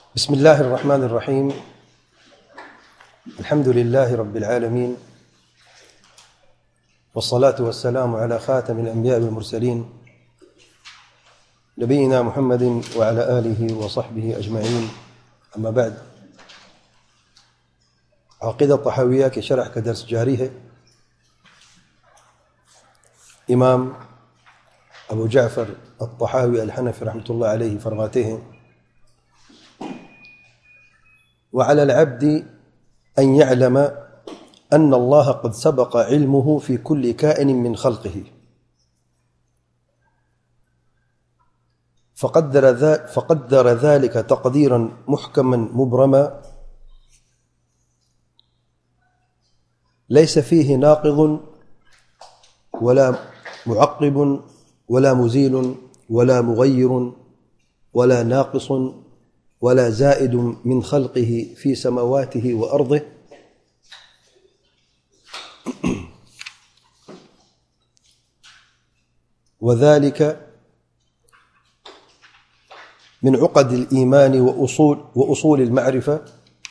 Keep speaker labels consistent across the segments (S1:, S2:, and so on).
S1: بسم الله الرحمن الرحيم. الحمد لله رب العالمين، والصلاة والسلام على خاتم الأنبياء والمرسلين نبينا محمد وعلى آله وصحبه أجمعين. أما بعد، عقيدة الطحاوية کے شرح کا درس جاری ہے. امام ابو جعفر الطحاوی الحنفی رحمۃ اللہ علیہ فرماتے ہیں: وعلى العبد أن يعلم أن الله قد سبق علمه في كل كائن من خلقه، فقدر ذلك تقديرا محكما مبرما ليس فيه ناقض ولا معقب ولا مزيل ولا مغير ولا ناقص ولا زائد من خلقه في سماواته وأرضه، وذلك من عقد الإيمان وأصول المعرفة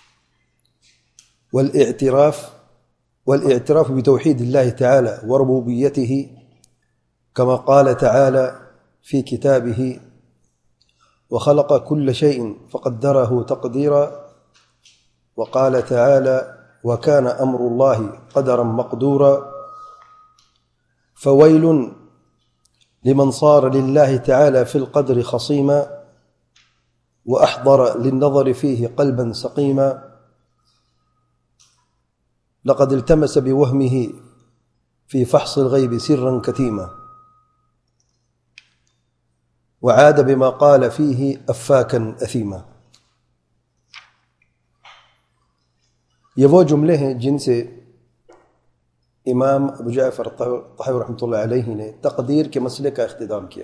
S1: والاعتراف بتوحيد الله تعالى وربوبيته، كما قال تعالى في كتابه: وخلق كل شيء فقدره تقديرا، وقال تعالى: وكان أمر الله قدرا مقدورا. فويل لمن صار لله تعالى في القدر خصيما وأحضر للنظر فيه قلبا سقيما، لقد التمس بوهمه في فحص الغيب سرا كتيما، وعاد بما قال فيه أفاكا أثيما. یہ وہ جملے ہیں جن سے امام ابو جعفر الطحاوی رحمۃ اللہ علیہ نے تقدیر کے مسئلے کا اختتام کیا.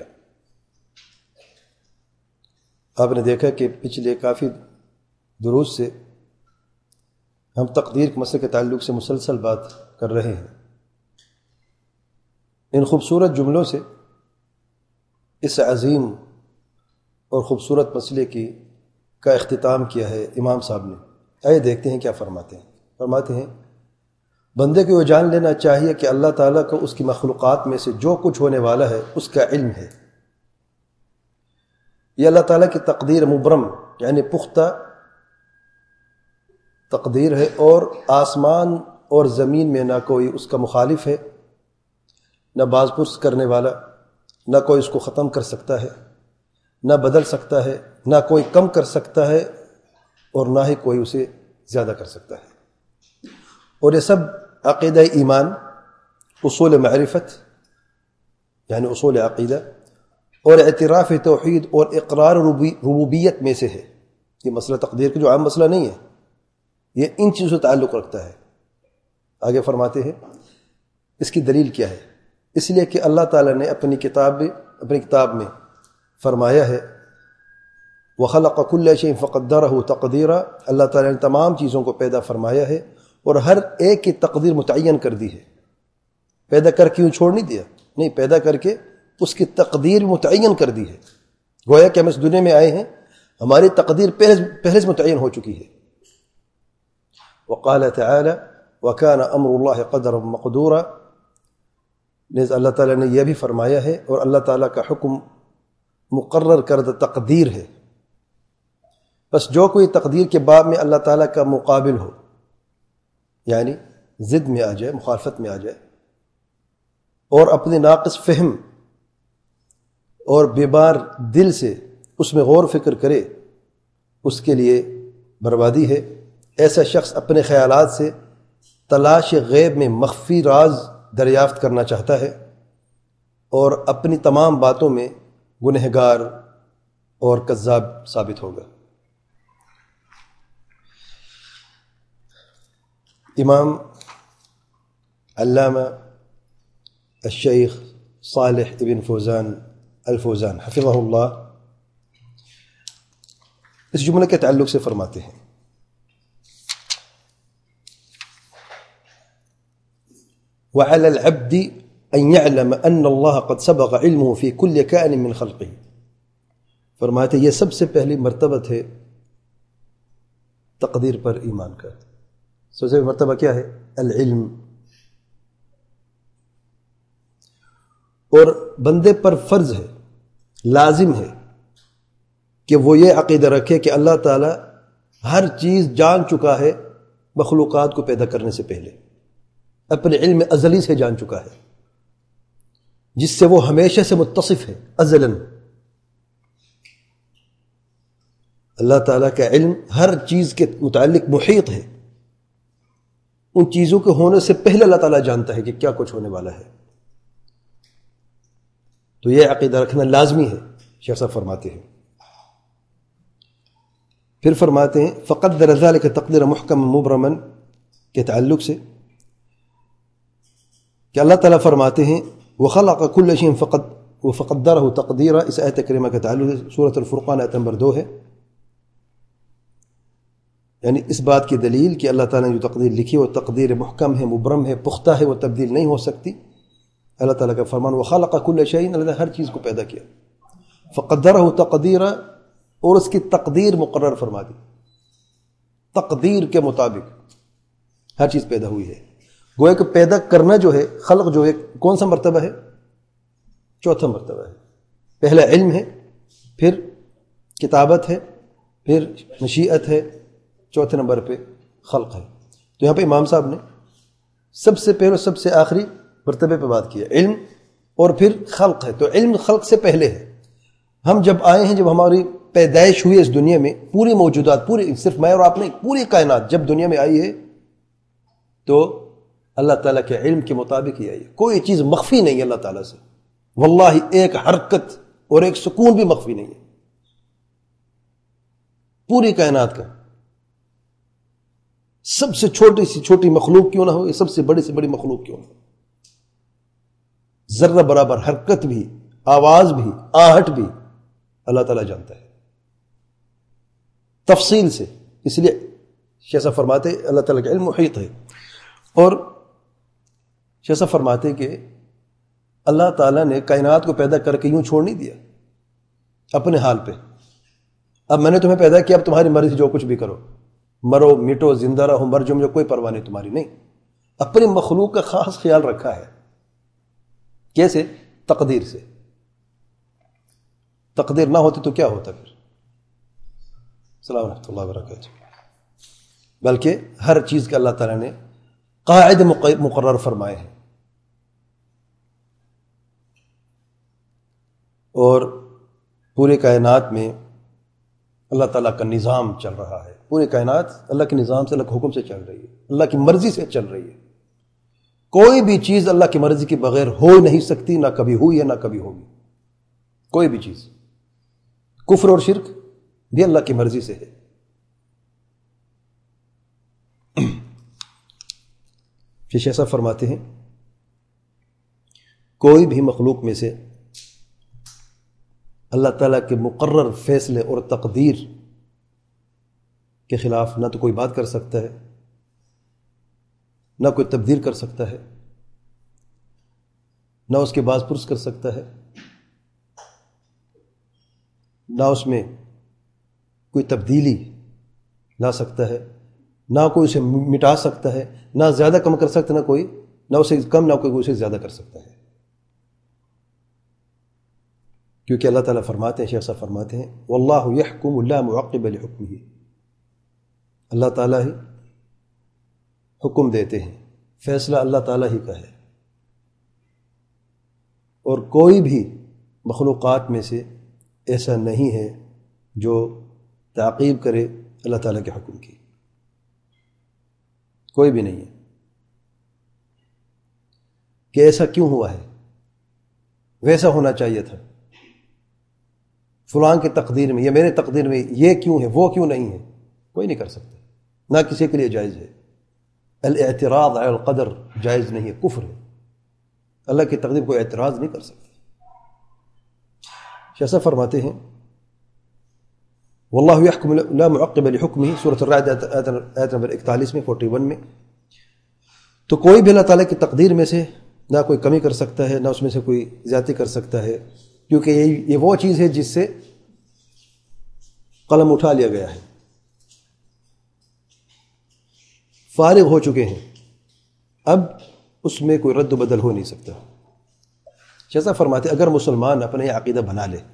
S1: آپ نے دیکھا کہ پچھلے کافی دروس سے ہم تقدیر کے مسئلے کے تعلق سے مسلسل بات کر رہے ہیں. ان خوبصورت جملوں سے اس عظیم اور خوبصورت مسئلے کا اختتام کیا ہے امام صاحب نے. آئے دیکھتے ہیں کیا فرماتے ہیں. فرماتے ہیں: بندے کو یہ جان لینا چاہیے کہ اللہ تعالیٰ کو اس کی مخلوقات میں سے جو کچھ ہونے والا ہے اس کا علم ہے. یہ اللہ تعالیٰ کی تقدیر مبرم یعنی پختہ تقدیر ہے، اور آسمان اور زمین میں نہ کوئی اس کا مخالف ہے، نہ باز پرس کرنے والا، نہ کوئی اس کو ختم کر سکتا ہے، نہ بدل سکتا ہے، نہ کوئی کم کر سکتا ہے، اور نہ ہی کوئی اسے زیادہ کر سکتا ہے. اور یہ سب عقیدہ ایمان، اصول معرفت یعنی اصول عقیدہ، اور اعتراف توحید اور اقرار ربوبیت میں سے ہے. یہ مسئلہ تقدیر کا جو عام مسئلہ نہیں ہے، یہ ان چیزوں سے تعلق رکھتا ہے. آگے فرماتے ہیں اس کی دلیل کیا ہے. اس لیے کہ اللہ تعالیٰ نے اپنی کتاب میں فرمایا ہے: وَخَلَقَ كُلَّ شَيْءٍ فَقَدَّرَهُ تَقْدِيرًا. اللہ تعالیٰ نے تمام چیزوں کو پیدا فرمایا ہے اور ہر ایک کی تقدیر متعین کر دی ہے. پیدا کر کے چھوڑ نہیں دیا، نہیں، پیدا کر کے اس کی تقدیر متعین کر دی ہے. گویا کہ ہم اس دنیا میں آئے ہیں، ہماری تقدیر پہلے سے متعین ہو چکی ہے. وقال تعالی: وكان امر الله قدرا مقدورا. نیز اللہ تعالیٰ نے یہ بھی فرمایا ہے، اور اللہ تعالیٰ کا حکم مقرر کردہ تقدیر ہے. بس جو کوئی تقدیر کے باب میں اللہ تعالیٰ کا مقابل ہو، یعنی ضد میں آ جائے، مخالفت میں آ جائے، اور اپنے ناقص فہم اور بیمار دل سے اس میں غور فکر کرے، اس کے لیے بربادی ہے. ایسا شخص اپنے خیالات سے تلاش غیب میں مخفی راز دریافت کرنا چاہتا ہے، اور اپنی تمام باتوں میں گنہگار اور کذاب ثابت ہوگا. امام علامہ الشیخ صالح ابن فوزان الفوزان حفظہ اللہ اس جملے کے تعلق سے فرماتے ہیں: وعلى العبد أن يعلم أن الله قد سبق علمه في كل كائن من خلقه. فرماتے یہ سب سے پہلی مرتبہ ہے تقدیر پر ایمان کرتے. سب سے مرتبہ کیا ہے؟ العلم. اور بندے پر فرض ہے، لازم ہے کہ وہ یہ عقیدہ رکھے کہ اللہ تعالی ہر چیز جان چکا ہے مخلوقات کو پیدا کرنے سے پہلے، اپنے علم ازلی سے جان چکا ہے، جس سے وہ ہمیشہ سے متصف ہے ازلاً. اللہ تعالیٰ کا علم ہر چیز کے متعلق محیط ہے، ان چیزوں کے ہونے سے پہلے اللہ تعالیٰ جانتا ہے کہ کیا کچھ ہونے والا ہے. تو یہ عقیدہ رکھنا لازمی ہے، شیخ صاحب فرماتے ہیں. پھر فرماتے ہیں فقدر ذلك تقدیر محکم مبرما کے تعلق سے کہ اللہ تعالیٰ فرماتے ہیں وخلق كل شيء فقدره تقدیرا. اس آیت کریمہ کا تعلق سورۃ الفرقان آیت نمبر 2 ہے. یعنی اس بات کی دلیل کہ اللہ تعالیٰ نے جو تقدیر لکھی وہ تقدیر محکم ہے، مبرم ہے، پختہ ہے، وہ تبدیل نہیں ہو سکتی. اللہ تعالیٰ کا فرمان وخلق كل شيء، اللہ نے ہر چیز کو پیدا کیا، فقدره تقدیرا، اور اس کی تقدیر مقرر فرما دی. تقدیر کے مطابق ہر چیز پیدا ہوئی ہے. گویا کہ پیدا کرنا جو ہے، خلق جو ہے، کون سا مرتبہ ہے؟ چوتھا مرتبہ ہے. پہلا علم ہے، پھر کتابت ہے، پھر مشیت ہے، چوتھے نمبر پہ خلق ہے. تو یہاں پہ امام صاحب نے سب سے پہلے سب سے آخری مرتبے پہ بات کی ہے، علم اور پھر خلق ہے. تو علم خلق سے پہلے ہے. ہم جب آئے ہیں، جب ہماری پیدائش ہوئی اس دنیا میں، پوری موجودات، پوری صرف میں اور آپ نے، پوری کائنات جب دنیا میں آئی ہے تو اللہ تعالیٰ کے علم کے مطابق ہی آئی ہے. کوئی چیز مخفی نہیں ہے اللہ تعالیٰ سے. واللہ ایک حرکت اور ایک سکون بھی مخفی نہیں ہے پوری کائنات کا. سب سے چھوٹی سی چھوٹی مخلوق کیوں نہ ہو، یہ سب سے بڑی مخلوق کیوں نہ ہو، ذرہ برابر حرکت بھی، آواز بھی، آہٹ بھی اللہ تعالیٰ جانتا ہے تفصیل سے. اس لیے شیخ صاحب فرماتے اللہ تعالیٰ کا علم محیط ہے. اور شیخ صاحب فرماتے کہ اللہ تعالیٰ نے کائنات کو پیدا کر کے یوں چھوڑ نہیں دیا اپنے حال پہ. اب میں نے تمہیں پیدا کیا، اب تمہاری مرضی جو کچھ بھی کرو، مرو مٹو، زندہ رہو مر جو، مجھے کوئی پرواہ نہیں تمہاری. نہیں، اپنی مخلوق کا خاص خیال رکھا ہے. کیسے؟ تقدیر سے. تقدیر نہ ہوتی تو کیا ہوتا پھر؟ السلام ورحمۃ اللہ وبرکاتہ. بلکہ ہر چیز کا اللہ تعالیٰ نے قاعدے مقرر فرمائے ہیں. اور پورے کائنات میں اللہ تعالیٰ کا نظام چل رہا ہے. پوری کائنات اللہ کے نظام سے، اللہ کے حکم سے چل رہی ہے، اللہ کی مرضی سے چل رہی ہے. کوئی بھی چیز اللہ کی مرضی کے بغیر ہو نہیں سکتی، نہ کبھی ہوئی ہے نہ کبھی ہوگی. کوئی بھی چیز، کفر اور شرک بھی اللہ کی مرضی سے ہے. شیخ صاحب فرماتے ہیں کوئی بھی مخلوق میں سے اللہ تعالیٰ کے مقرر فیصلے اور تقدیر کے خلاف نہ تو کوئی بات کر سکتا ہے، نہ کوئی تبدیل کر سکتا ہے، نہ اس کے باز پرس کر سکتا ہے، نہ اس میں کوئی تبدیلی لا سکتا ہے، نہ کوئی اسے مٹا سکتا ہے، نہ زیادہ کم کر سکتا، نہ اسے کم، نہ کوئی اسے زیادہ کر سکتا ہے. کیونکہ اللہ تعالیٰ فرماتے ہیں، شیخ صاحب فرماتے ہیں واللہ یحکم لا معقب لحکمہ. اللہ تعالیٰ ہی حکم دیتے ہیں، فیصلہ اللہ تعالیٰ ہی کا ہے. اور کوئی بھی مخلوقات میں سے ایسا نہیں ہے جو تعقیب کرے اللہ تعالیٰ کے حکم کی. کوئی بھی نہیں ہے کہ ایسا کیوں ہوا ہے، ویسا ہونا چاہیے تھا، فلاں کی تقدیر میں یا میرے تقدیر میں یہ کیوں ہے، وہ کیوں نہیں ہے. کوئی نہیں کر سکتا، نہ کسی کے لیے جائز ہے. الاعتراض علی القدر جائز نہیں ہے، کفر ہے. اللہ کی تقدیر کو اعتراض نہیں کر سکتا. شیخ صاحب فرماتے ہیں واللہ یحکم لا معقب لحکمہ، سورۃ الرعد آیت نمبر 41 میں 41 میں. تو کوئی بھی اللہ تعالیٰ کی تقدیر میں سے نہ کوئی کمی کر سکتا ہے، نہ اس میں سے کوئی زیادتی کر سکتا ہے، کیونکہ یہ وہ چیز ہے جس سے قلم اٹھا لیا گیا ہے. فارغ ہو چکے ہیں، اب اس میں کوئی رد و بدل ہو نہیں سکتا۔ جیسا فرماتے اگر مسلمان اپنے عقیدہ بنا لے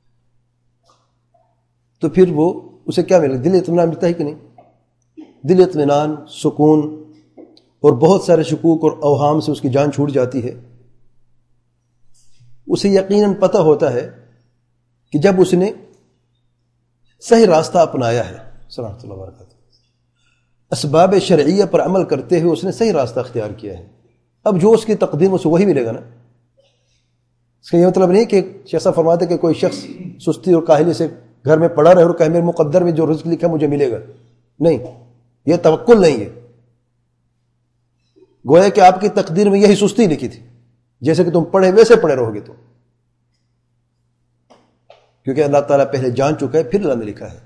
S1: تو پھر وہ اسے کیا ملے؟ دل اطمینان ملتا ہے کہ نہیں؟ دل اطمینان، سکون، اور بہت سارے شکوک اور اوہام سے اس کی جان چھوٹ جاتی ہے۔ اسے یقیناً پتہ ہوتا ہے کہ جب اس نے صحیح راستہ اپنایا ہے، سلامت اللہ وبرکاتہ، اسباب شرعیہ پر عمل کرتے ہوئے اس نے صحیح راستہ اختیار کیا ہے، اب جو اس کی تقدیر اسے وہی ملے گا نا۔ اس کا یہ مطلب نہیں کہ جیسا فرماتے کہ کوئی شخص سستی اور کاہلی سے گھر میں پڑا رہے اور کہے میرے مقدر میں جو رزق لکھا مجھے ملے گا، نہیں، یہ توکل نہیں ہے۔ گویا کہ آپ کی تقدیر میں یہی سستی لکھی تھی، جیسے کہ تم پڑھے ویسے پڑھے رہو گے تم، کیونکہ اللہ تعالیٰ پہلے جان چکا ہے، پھر اللہ نے لکھا ہے۔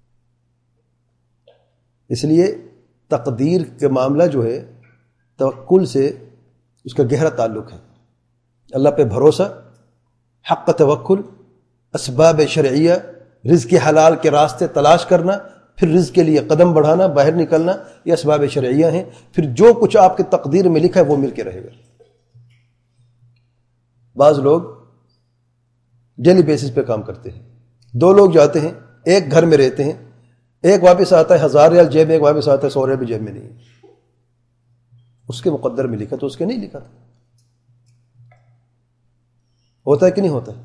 S1: اس لیے تقدیر کا معاملہ جو ہے توکل سے اس کا گہرا تعلق ہے۔ اللہ پہ بھروسہ، حق توکل، اسباب شرعیہ، رزق حلال کے راستے تلاش کرنا، پھر رزق کے لیے قدم بڑھانا، باہر نکلنا، یہ اسباب شرعیہ ہیں۔ پھر جو کچھ آپ کی تقدیر میں لکھا ہے وہ مل کے رہے گا۔ بعض لوگ ڈیلی بیسس پہ کام کرتے ہیں، دو لوگ جاتے ہیں، ایک گھر میں رہتے ہیں، ایک واپس آتا ہے 1000 ریال جیب میں، ایک واپس آتا ہے 100 ریال بھی جیب میں نہیں ہے۔ اس کے مقدر میں لکھا تو اس کے نہیں لکھا تھا۔ ہوتا ہے کہ نہیں ہوتا؟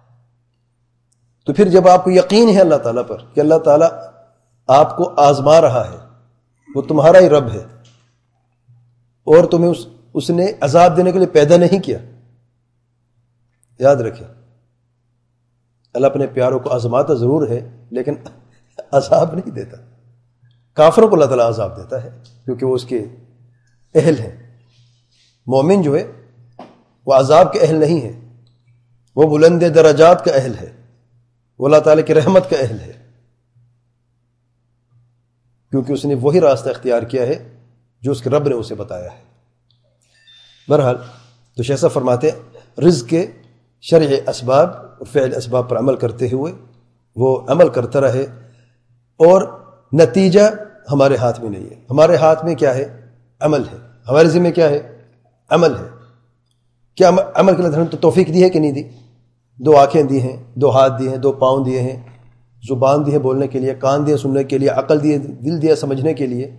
S1: تو پھر جب آپ کو یقین ہے اللہ تعالیٰ پر کہ اللہ تعالیٰ آپ کو آزما رہا ہے، وہ تمہارا ہی رب ہے، اور تمہیں اس نے عذاب دینے کے لیے پیدا نہیں کیا، یاد رکھیں اللہ اپنے پیاروں کو آزماتا ضرور ہے لیکن عذاب نہیں دیتا۔ کافروں کو اللہ تعالیٰ عذاب دیتا ہے کیونکہ وہ اس کے اہل ہیں۔ مومن جو ہے وہ عذاب کے اہل نہیں ہے، وہ بلند درجات کا اہل ہے، وہ اللہ تعالیٰ کی رحمت کا اہل ہے، کیونکہ اس نے وہی راستہ اختیار کیا ہے جو اس کے رب نے اسے بتایا ہے۔ بہرحال تو شیخ صاحب فرماتے ہیں رزق کے شرع اسباب اور فعل اسباب پر عمل کرتے ہوئے وہ عمل کرتا رہے، اور نتیجہ ہمارے ہاتھ میں نہیں ہے۔ ہمارے ہاتھ میں کیا ہے؟ عمل ہے۔ ہمارے ذمہ کیا ہے؟ عمل ہے۔ کیا عمل کے لیے ہم تو توفیق دی ہے کہ نہیں دی؟ 2 آنکھیں دی ہیں، 2 ہاتھ دیے ہیں، 2 پاؤں دیے ہیں، زبان دی ہے بولنے کے لیے، کان دیے سننے کے لیے، عقل دی ہے، دل دیا سمجھنے کے لیے۔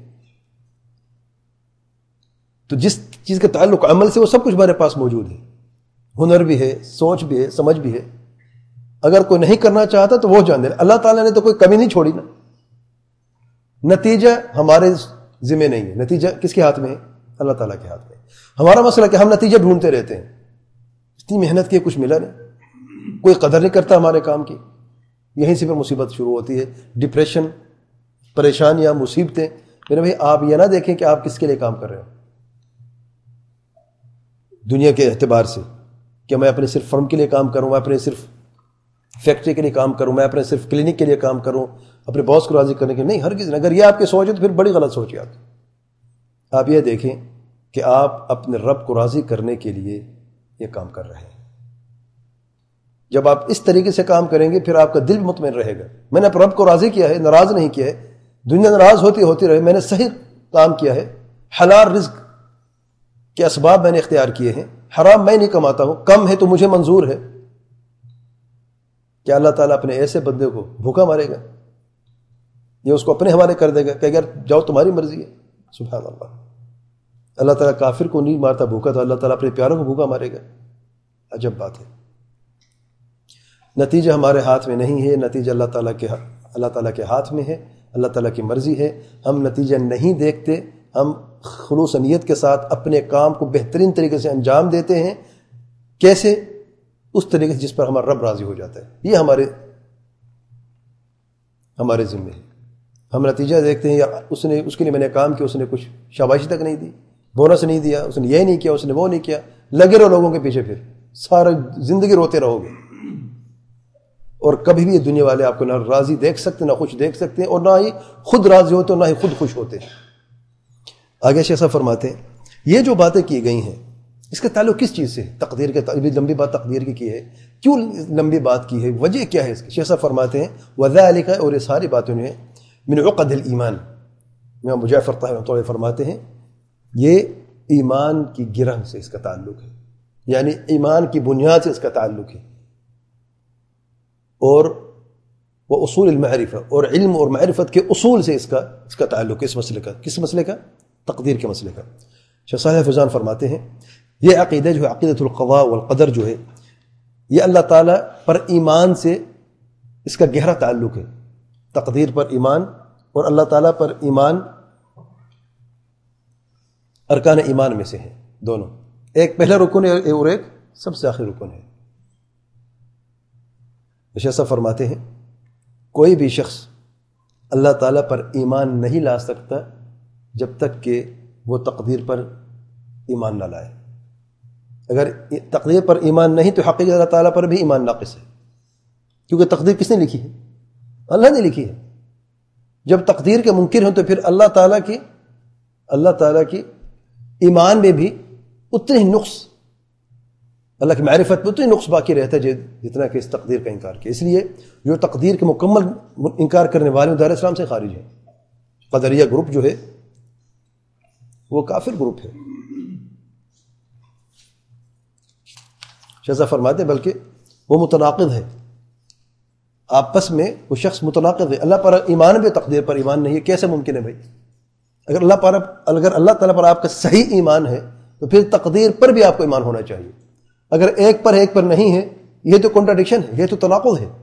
S1: تو جس چیز کا تعلق عمل سے وہ سب کچھ ہمارے پاس موجود ہے، ہنر بھی ہے، سوچ بھی ہے، سمجھ بھی ہے۔ اگر کوئی نہیں کرنا چاہتا تو وہ جان دے، اللہ تعالیٰ نے تو کوئی کمی نہیں چھوڑی نا۔ نتیجہ ہمارے ذمہ نہیں ہے، نتیجہ کس کے ہاتھ میں ہے؟ اللہ تعالیٰ کے ہاتھ میں۔ ہمارا مسئلہ کہ ہم نتیجہ ڈھونڈتے رہتے ہیں، اتنی محنت کی کچھ ملا نہیں، کوئی قدر نہیں کرتا ہمارے کام کی، یہیں سے پھر مصیبت شروع ہوتی ہے، ڈپریشن، پریشانیاں، مصیبتیں۔ میرے بھائی آپ یہ نہ دیکھیں کہ آپ کس کے لیے کام کر رہے ہو دنیا کے اعتبار سے، کہ میں اپنے صرف فرم کے لیے کام کروں، میں اپنے صرف فیکٹری کے لیے کام کروں، میں اپنے صرف کلینک کے لیے کام کروں، اپنے باس کو راضی کرنے کے لیے نہیں، ہرگز نہیں۔ اگر یہ آپ کی سوچ ہے تو پھر بڑی غلط سوچ ہے آپ یہ دیکھیں کہ آپ اپنے رب کو راضی کرنے کے لیے یہ کام کر رہے ہیں۔ جب آپ اس طریقے سے کام کریں گے پھر آپ کا دل مطمئن رہے گا، میں نے اپنے رب کو راضی کیا ہے، ناراض نہیں کیا ہے، دنیا ناراض ہوتی رہے، میں نے صحیح کام کیا ہے، حلال رزق کے اسباب میں نے اختیار کیے ہیں، حرام میں نہیں کماتا ہوں، کم ہے تو مجھے منظور ہے۔ کیا اللہ تعالیٰ اپنے ایسے بندے کو بھوکا مارے گا یا اس کو اپنے حوالے کر دے گا کہ اگر جاؤ تمہاری مرضی ہے؟ سبحان اللہ، اللہ تعالیٰ کافر کو نہیں مارتا بھوکا، تو اللہ تعالیٰ اپنے پیاروں کو بھوکا مارے گا؟ عجب بات ہے۔ نتیجہ ہمارے ہاتھ میں نہیں ہے، نتیجہ اللہ تعالیٰ کے ہاتھ میں ہے، اللہ تعالیٰ کی مرضی ہے۔ ہم نتیجہ نہیں دیکھتے، ہم خلوص نیت کے ساتھ اپنے کام کو بہترین طریقے سے انجام دیتے ہیں۔ کیسے؟ اس طریقے سے جس پر ہمارا رب راضی ہو جاتا ہے۔ یہ ہمارے ذمہ ہے۔ ہم نتیجہ دیکھتے ہیں، یا اس کے لیے میں نے کام کیا، اس نے کچھ شاباشی تک نہیں دی، بونس نہیں دیا، اس نے یہ نہیں کیا، اس نے وہ نہیں کیا، لگے رہو لوگوں کے پیچھے، پھر سارا زندگی روتے رہو گے، اور کبھی بھی یہ دنیا والے آپ کو نہ راضی دیکھ سکتے، نہ خوش دیکھ سکتے ہیں، اور نہ ہی خود راضی ہوتے، اور نہ ہی خود خوش ہوتے ہیں۔ آگے شیخ صاحب فرماتے ہیں یہ جو باتیں کی گئی ہیں اس کا تعلق کس چیز سے؟ تقدیر کے تعلق، لمبی بات تقدیر کی ہے، کیوں لمبی بات کی ہے، وجہ کیا ہے اس کی؟ شیخ صاحب فرماتے ہیں وَذَلِكَ، اور یہ ساری باتوں نے من عقد الایمان، امام ابو جعفر طاہوی رحمۃ اللہ علیہ فرماتے ہیں یہ ایمان کی گرہ سے اس کا تعلق ہے، یعنی ایمان کی بنیاد سے اس کا تعلق ہے، اور وہ اصول المعرفہ اور علم اور معرفت کے اصول سے اس کا تعلق ہے، اس مسئلے کا. کس مسئلے کا؟ تقدیر کے مسئلے کا. شیخ صالح فوزان فرماتے ہیں یہ عقیدہ جو ہے عقیدۃ القضاء والقدر جو ہے یہ اللہ تعالیٰ پر ایمان سے اس کا گہرا تعلق ہے. تقدیر پر ایمان اور اللہ تعالیٰ پر ایمان ارکان ایمان میں سے ہیں دونوں. ایک پہلا رکن ہے اور ایک سب سے آخری رکن ہے. شیخ صاحب فرماتے ہیں کوئی بھی شخص اللہ تعالیٰ پر ایمان نہیں لا سکتا جب تک کہ وہ تقدیر پر ایمان نہ لائے. اگر تقدیر پر ایمان نہیں تو حقیقت اللہ تعالیٰ پر بھی ایمان ناقص ہے، کیونکہ تقدیر کس نے لکھی ہے؟ اللہ نے لکھی ہے. جب تقدیر کے منکر ہوں تو پھر اللہ تعالیٰ کی ایمان میں بھی اتنے ہی نقص، اللہ کی معرفت میں اتنے نقص باقی رہتا ہے جتنا کہ اس تقدیر کا انکار کیا. اس لیے جو تقدیر کے مکمل انکار کرنے والے دار اسلام سے خارج ہیں. قدریہ گروپ جو ہے وہ کافر گروپ ہے. شیخ فرماتے بلکہ وہ متناقض ہے، آپس میں وہ شخص متناقض ہے. اللہ پر ایمان بھی تقدیر پر ایمان نہیں ہے، کیسے ممکن ہے بھائی؟ اگر اللہ تعالیٰ پر آپ کا صحیح ایمان ہے تو پھر تقدیر پر بھی آپ کو ایمان ہونا چاہیے. اگر ایک پر نہیں ہے یہ تو کنٹراڈکشن ہے، یہ تو تناقض ہے.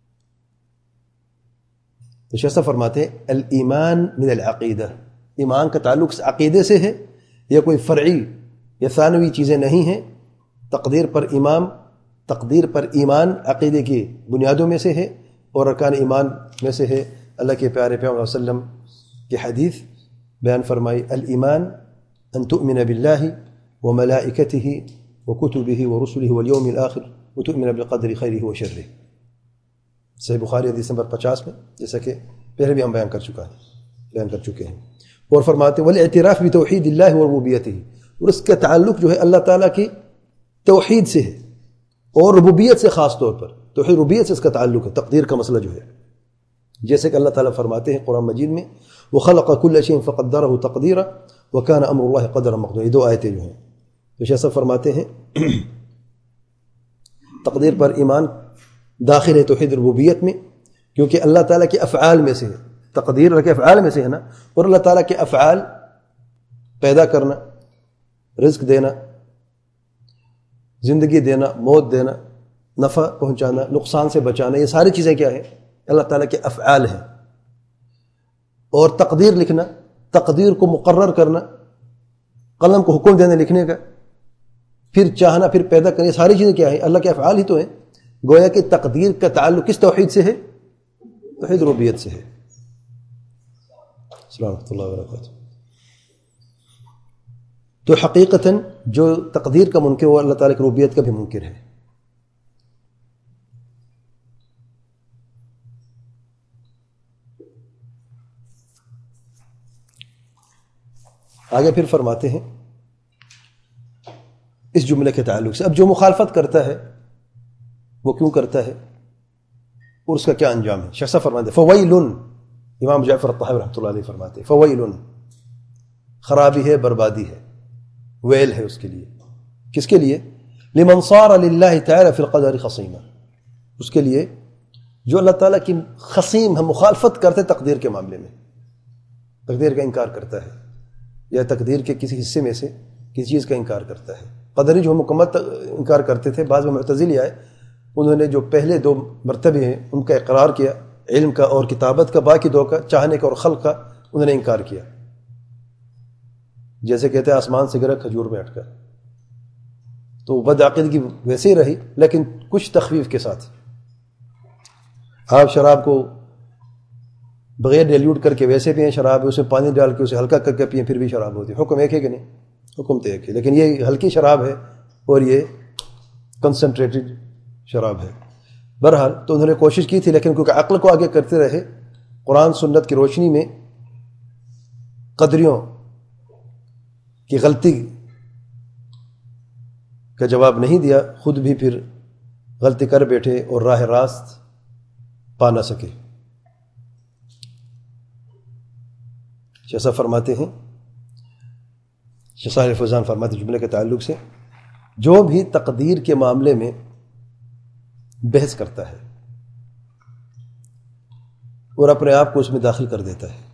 S1: تو شیخ صاحب فرماتے ہیں الایمان من العقیدہ، ایمان کا تعلق اس عقیدے سے ہے، یہ کوئی فرعی یا ثانوی چیزیں نہیں ہیں. تقدیر پر ایمان عقیدے کی بنیادوں میں سے ہے اور ارکان ایمان میں سے ہے. اللہ کے پیارے پیغمبر صلی اللہ علیہ وسلم کی حدیث بیان فرمائی الایمان ان تؤمن باللہ وملائکتہ وکتبہ ورسلہ والیوم الآخر وتؤمن بالقدر خیرہ وشرہ. صحیح بخاری حدیث نمبر 50 میں، جیسا کہ پہلے بھی ہم بیان کر چکے ہیں. اور فرماتے والاعتراف بتوحید اللہ وربوبیتہ، اور اس کا تعلق جو ہے اللہ تعالیٰ کی توحید سے ہے اور ربوبیت سے، خاص طور پر توحید ربوبیت سے اس کا تعلق ہے. تقدیر کا مسئلہ جو ہے جیسے کہ اللہ تعالیٰ فرماتے ہیں قرآن مجید میں وَخَلَقَ كُلَّ شَيْءٍ فَقَدَّرَهُ تَقْدِيرًا وَكَانَ أَمْرُ اللَّهِ قَدَرًا مَقْدُورًا. یہ دو آیتیں جو ہیں تو شیخ صاحب فرماتے ہیں تقدیر پر ایمان داخل ہے توحید ربوبیت میں، کیونکہ اللہ تعالیٰ کے افعال میں سے ہے. تقدیر اللہ کے افعال میں سے ہے نا، اور اللہ تعالیٰ کے افعال پیدا کرنا، رزق دینا، زندگی دینا، موت دینا، نفع پہنچانا، نقصان سے بچانا، یہ ساری چیزیں کیا ہیں؟ اللہ تعالیٰ کے افعال ہیں. اور تقدیر لکھنا، تقدیر کو مقرر کرنا، قلم کو حکم دینے لکھنے کا، پھر چاہنا، پھر پیدا کرنا، یہ ساری چیزیں کیا ہیں؟ اللہ کے افعال ہی تو ہیں. گویا کہ تقدیر کا تعلق کس توحید سے ہے؟ توحید ربوبیت سے ہے. السلام ورحمۃ اللہ وبرکاتہ. تو حقیقتاً جو تقدیر کا منکر وہ اللہ تعالیٰ کی ربوبیت کا بھی منکر ہے. آگے پھر فرماتے ہیں اس جملے کے تعلق سے اب جو مخالفت کرتا ہے وہ کیوں کرتا ہے اور اس کا کیا انجام ہے. شیخ صاحب فرماتے فویل، امام جعفر الطحاوی رحمۃ اللہ علیہ فرماتے فویل، خرابی ہے، بربادی ہے، ویل ہے اس کے لیے. کس کے لیے؟ لمن صار للہ تعالی فی القدر خصیما، اس کے لیے جو اللہ تعالیٰ کی خصیم ہے، مخالفت کرتے تقدیر کے معاملے میں، تقدیر کا انکار کرتا ہے یا تقدیر کے کسی حصے میں سے کسی چیز کا انکار کرتا ہے. قدری جو مکمل انکار کرتے تھے، بعض میں معتزلی آئے، انہوں نے جو پہلے دو مرتبے ہیں ان کا اقرار کیا، علم کا اور کتابت کا، باقی دو کا، چاہنے کا اور خلق کا، انہوں نے انکار کیا. جیسے کہتے ہیں آسمان سے گرا کھجور میں اٹکا. تو بدعقیدگی ویسے ہی رہی لیکن کچھ تخفیف کے ساتھ. آپ شراب کو بغیر ڈیلیوٹ کر کے ویسے پئیں، شراب ہے، اس میں پانی ڈال کے اسے ہلکا کر کے پئیں پھر بھی شراب ہوتی ہے. حکم ایک ہے کہ نہیں؟ حکم تو ایک ہے، لیکن یہ ہلکی شراب ہے اور یہ کنسنٹریٹڈ شراب ہے. بہرحال تو انہوں نے کوشش کی تھی، لیکن کیونکہ عقل کو آگے کرتے رہے، قرآن سنت کی روشنی میں قدریوں کی غلطی کا جواب نہیں دیا، خود بھی پھر غلطی کر بیٹھے اور راہ راست پا نہ سکے. جیسا فرماتے ہیں شیخ صالح الفوزان فرماتے ہیں جملے کے تعلق سے، جو بھی تقدیر کے معاملے میں بحث کرتا ہے اور اپنے آپ کو اس میں داخل کر دیتا ہے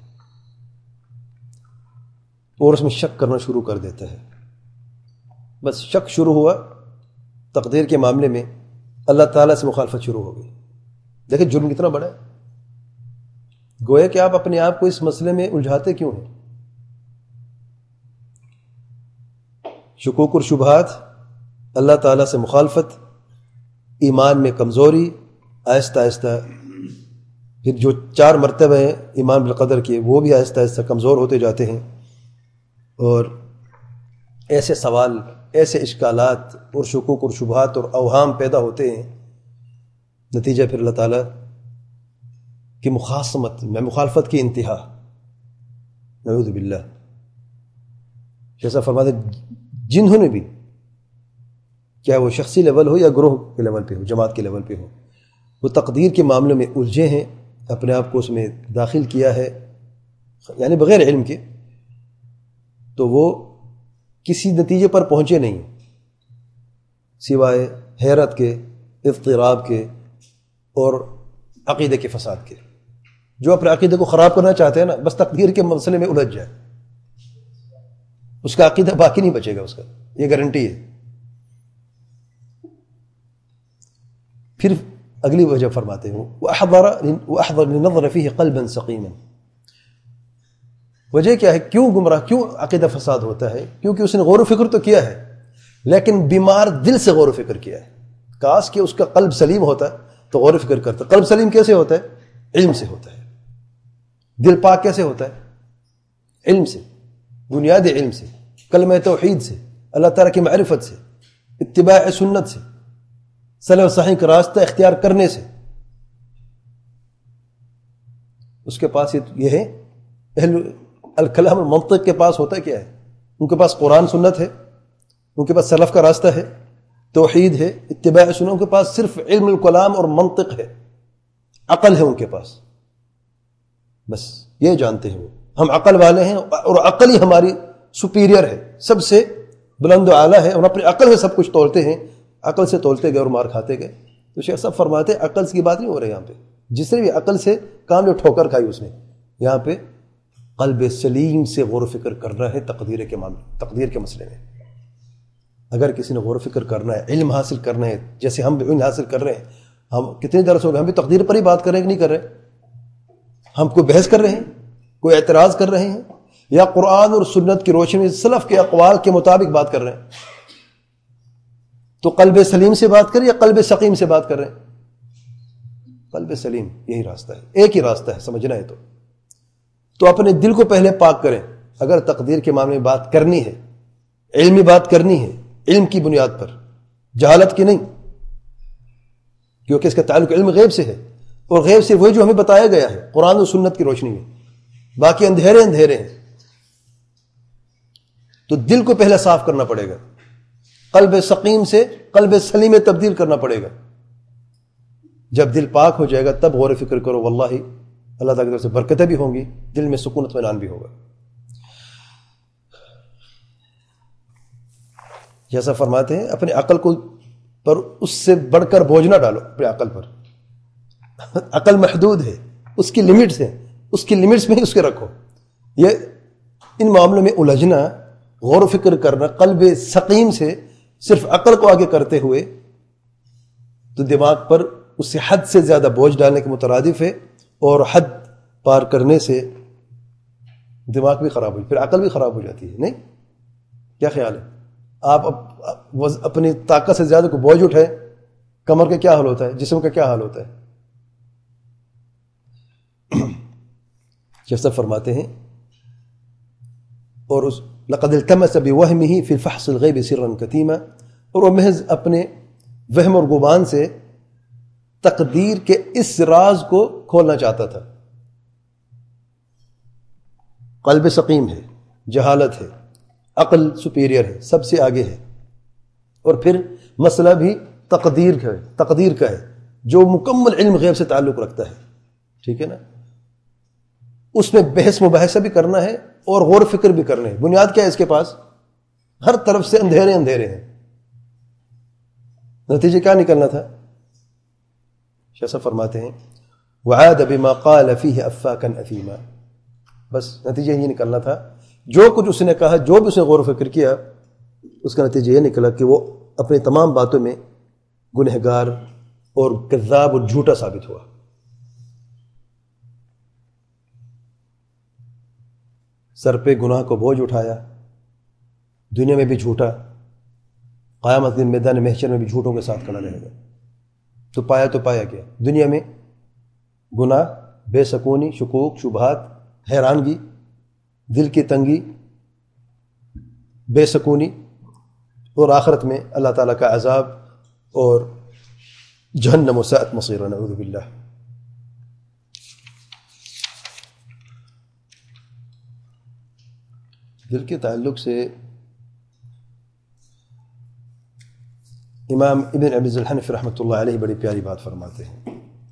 S1: اور اس میں شک کرنا شروع کر دیتا ہے، بس شک شروع ہوا تقدیر کے معاملے میں، اللہ تعالیٰ سے مخالفت شروع ہو گئی۔ دیکھیں جرم کتنا بڑا ہے، گویا کہ آپ اپنے آپ کو اس مسئلے میں الجھاتے کیوں ہیں؟ شکوک اور شبہات، اللہ تعالیٰ سے مخالفت، ایمان میں کمزوری، آہستہ آہستہ پھر جو 4 مرتبہ ہیں ایمان بالقدر کے وہ بھی آہستہ آہستہ کمزور ہوتے جاتے ہیں، اور ایسے سوال، ایسے اشکالات اور شکوک اور شبہات اور اوہام پیدا ہوتے ہیں، نتیجہ پھر اللہ تعالیٰ کی مخالفت کی انتہا، نعوذ باللہ۔ جیسا فرماتے جنہوں نے بھی، کیا وہ شخصی لیول ہو یا گروہ کے لیول پہ ہو، جماعت کے لیول پہ ہو، وہ تقدیر کے معاملے میں الجھے ہیں، اپنے آپ کو اس میں داخل کیا ہے یعنی بغیر علم کے، تو وہ کسی نتیجے پر پہنچے نہیں سوائے حیرت کے، اضطراب کے اور عقیدے کے فساد کے۔ جو اپنے عقیدے کو خراب کرنا چاہتے ہیں نا، بس تقدیر کے مسئلے میں الجھ جائے، اس کا عقیدہ باقی نہیں بچے گا، اس کا یہ گارنٹی ہے۔ پھر اگلی وجہ فرماتے ہیں وَأَحْضَرَ لِنَظْرَ فِيهِ قَلْبًا سَقِيمًا۔ وجہ کیا ہے، کیوں گمراہ، کیوں عقیدہ فساد ہوتا ہے؟ کیونکہ اس نے غور و فکر تو کیا ہے لیکن بیمار دل سے غور و فکر کیا ہے۔ کاش کہ اس کا قلب سلیم ہوتا تو غور و فکر کرتا۔ قلب سلیم کیسے ہوتا ہے؟ علم سے ہوتا ہے۔ دل پاک کیسے ہوتا ہے؟ علم سے، بنیاد علم سے، کلمہ توحید سے، اللہ تعالیٰ کی معرفت سے، اتباع سنت سے، سلف صحیح کا راستہ اختیار کرنے سے۔ اس کے پاس یہ ہے، اہل الکلام المنطق کے پاس ہوتا کیا ہے؟ ان کے پاس قرآن سنت ہے، ان کے پاس سلف کا راستہ ہے، توحید ہے، اتباع سنت، ان کے پاس صرف علم الکلام اور منطق ہے، عقل ہے ان کے پاس، بس یہ جانتے ہیں وہ ہم عقل والے ہیں اور عقل ہی ہماری سپیریئر ہے، سب سے بلند و اعلیٰ ہے، اور اپنی عقل سے سب کچھ تولتے ہیں، عقل سے تولتے گئے اور مار کھاتے گئے۔ تو شیخ صاحب فرماتے ہیں عقل کی بات نہیں ہو رہی یہاں پہ، جس نے بھی عقل سے کام جو ٹھوکر کھائی اس نے، یہاں پہ قلب سلیم سے غور و فکر کرنا ہے تقدیر کے مسئلے میں۔ اگر کسی نے غور و فکر کرنا ہے، علم حاصل کرنا ہے، جیسے ہم علم حاصل کر رہے ہیں، ہم کتنے درس ہو گئے، ہم بھی تقدیر پر ہی بات کر رہے ہیں کہ نہیں کر رہے؟ ہم کوئی بحث کر رہے ہیں، کوئی اعتراض کر رہے ہیں، یا قرآن اور سنت کی روشنی میں سلف کے اقوال کے مطابق بات کر رہے ہیں؟ تو قلب سلیم سے بات کریں یا قلب سقیم سے بات کر رہے ہیں؟ قلب سلیم، یہی راستہ ہے، ایک ہی راستہ ہے، سمجھنا ہے تو اپنے دل کو پہلے پاک کریں۔ اگر تقدیر کے معاملے میں بات کرنی ہے، علمی بات کرنی ہے، علم کی بنیاد پر، جہالت کی نہیں، کیونکہ اس کا تعلق علم غیب سے ہے، اور غیب سے وہی جو ہمیں بتایا گیا ہے قرآن و سنت کی روشنی میں، باقی اندھیرے اندھیرے ہیں۔ تو دل کو پہلے صاف کرنا پڑے گا، قلب سقیم سے قلب سلیم میں تبدیل کرنا پڑے گا۔ جب دل پاک ہو جائے گا تب غور و فکر کرو، واللہ اللہ تعالیٰ کی طرف سے برکتیں بھی ہوں گی، دل میں سکون اطمینان بھی ہوگا۔ جیسا فرماتے ہیں اپنے عقل کو پر اس سے بڑھ کر بوجھ نہ ڈالو اپنے عقل پر، عقل محدود ہے، اس کی لمٹس ہیں، اس کی لمٹس میں ہی اس کے رکھو۔ یہ ان معاملوں میں الجھنا، غور و فکر کرنا قلب سقیم سے صرف عقل کو آگے کرتے ہوئے، تو دماغ پر اس سے حد سے زیادہ بوجھ ڈالنے کے مترادف ہے، اور حد پار کرنے سے دماغ بھی خراب ہو، پھر عقل بھی خراب ہو جاتی ہے۔ نہیں، کیا خیال ہے؟ آپ اپنی طاقت سے زیادہ کو بوجھ اٹھائے، کمر کا کیا حال ہوتا ہے، جسم کا کیا حال ہوتا ہے؟ جیسا فرماتے ہیں اور اس لقد التمس بوهمه في الفحص الغيب سرا كتيما، اور وہ محض اپنے وہم اور گمان سے تقدیر کے اس راز کو کھولنا چاہتا تھا۔ قلب سقیم ہے، جہالت ہے، عقل سپیریئر ہے، سب سے آگے ہے، اور پھر مسئلہ بھی تقدیر کا ہے جو مکمل علم غیب سے تعلق رکھتا ہے، ٹھیک ہے نا؟ اس میں بحث مباحثہ بھی کرنا ہے اور غور و فکر بھی کرنے ہیں. بنیاد کیا ہے اس کے پاس؟ ہر طرف سے اندھیرے اندھیرے ہیں. نتیجے کیا نکلنا تھا؟ شیخ صاحب فرماتے ہیں وعاد بما قال فيه افاكا اثيما. بس نتیجہ یہ نکلنا تھا، جو کچھ اس نے کہا، جو بھی اس نے غور و فکر کیا، اس کا نتیجہ یہ نکلا کہ وہ اپنی تمام باتوں میں گنہگار اور کذاب اور جھوٹا ثابت ہوا. سر پہ گناہ کو بوجھ اٹھایا، دنیا میں بھی جھوٹا، قیامت دن میدان محشر میں بھی جھوٹوں کے ساتھ کھڑا رہے گا. تو پایا کیا؟ دنیا میں گناہ، بے سکونی، شکوک، شبہات، حیرانگی، دل کی تنگی، بے سکونی، اور آخرت میں اللہ تعالیٰ کا عذاب اور جہنم وساءت مصیرا، نعوذ باللہ. دل کے تعلق سے امام ابن ابی الحنفی رحمۃ اللہ علیہ بڑی پیاری بات فرماتے ہیں.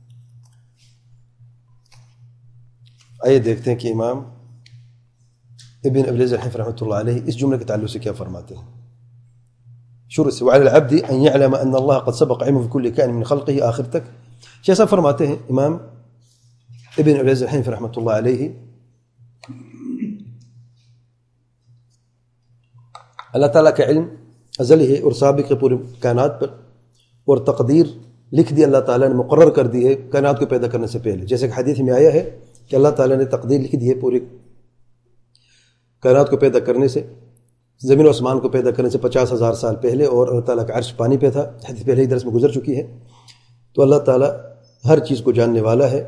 S1: آئیے دیکھتے ہیں کہ امام ابن ابی الحنفی رحمۃ اللہ علیہ اس جملے کے تعلق سے کیا فرماتے ہیں. شروع سے وعلی العبد ان يعلم ان اللہ قد سبق علمه بكل كائن من خلقه آخر تک. جیسا فرماتے ہیں امام ابن ابی الحنفی رحمۃ اللہ علیہ، اللہ تعالیٰ کا علم ازلی ہے اور سابق ہے پورے کائنات پر، اور تقدیر لکھ دی اللہ تعالیٰ نے، مقرر کر دی ہے کائنات کو پیدا کرنے سے پہلے. جیسے کہ حدیث میں آیا ہے کہ اللہ تعالیٰ نے تقدیر لکھ دی ہے پورے کائنات کو پیدا کرنے سے، زمین و آسمان کو پیدا کرنے سے 50,000 سال پہلے، اور اللہ تعالیٰ کا عرش پانی پہ تھا. حدیث پہلے ہی درس میں گزر چکی ہے. تو اللہ تعالیٰ ہر چیز کو جاننے والا ہے،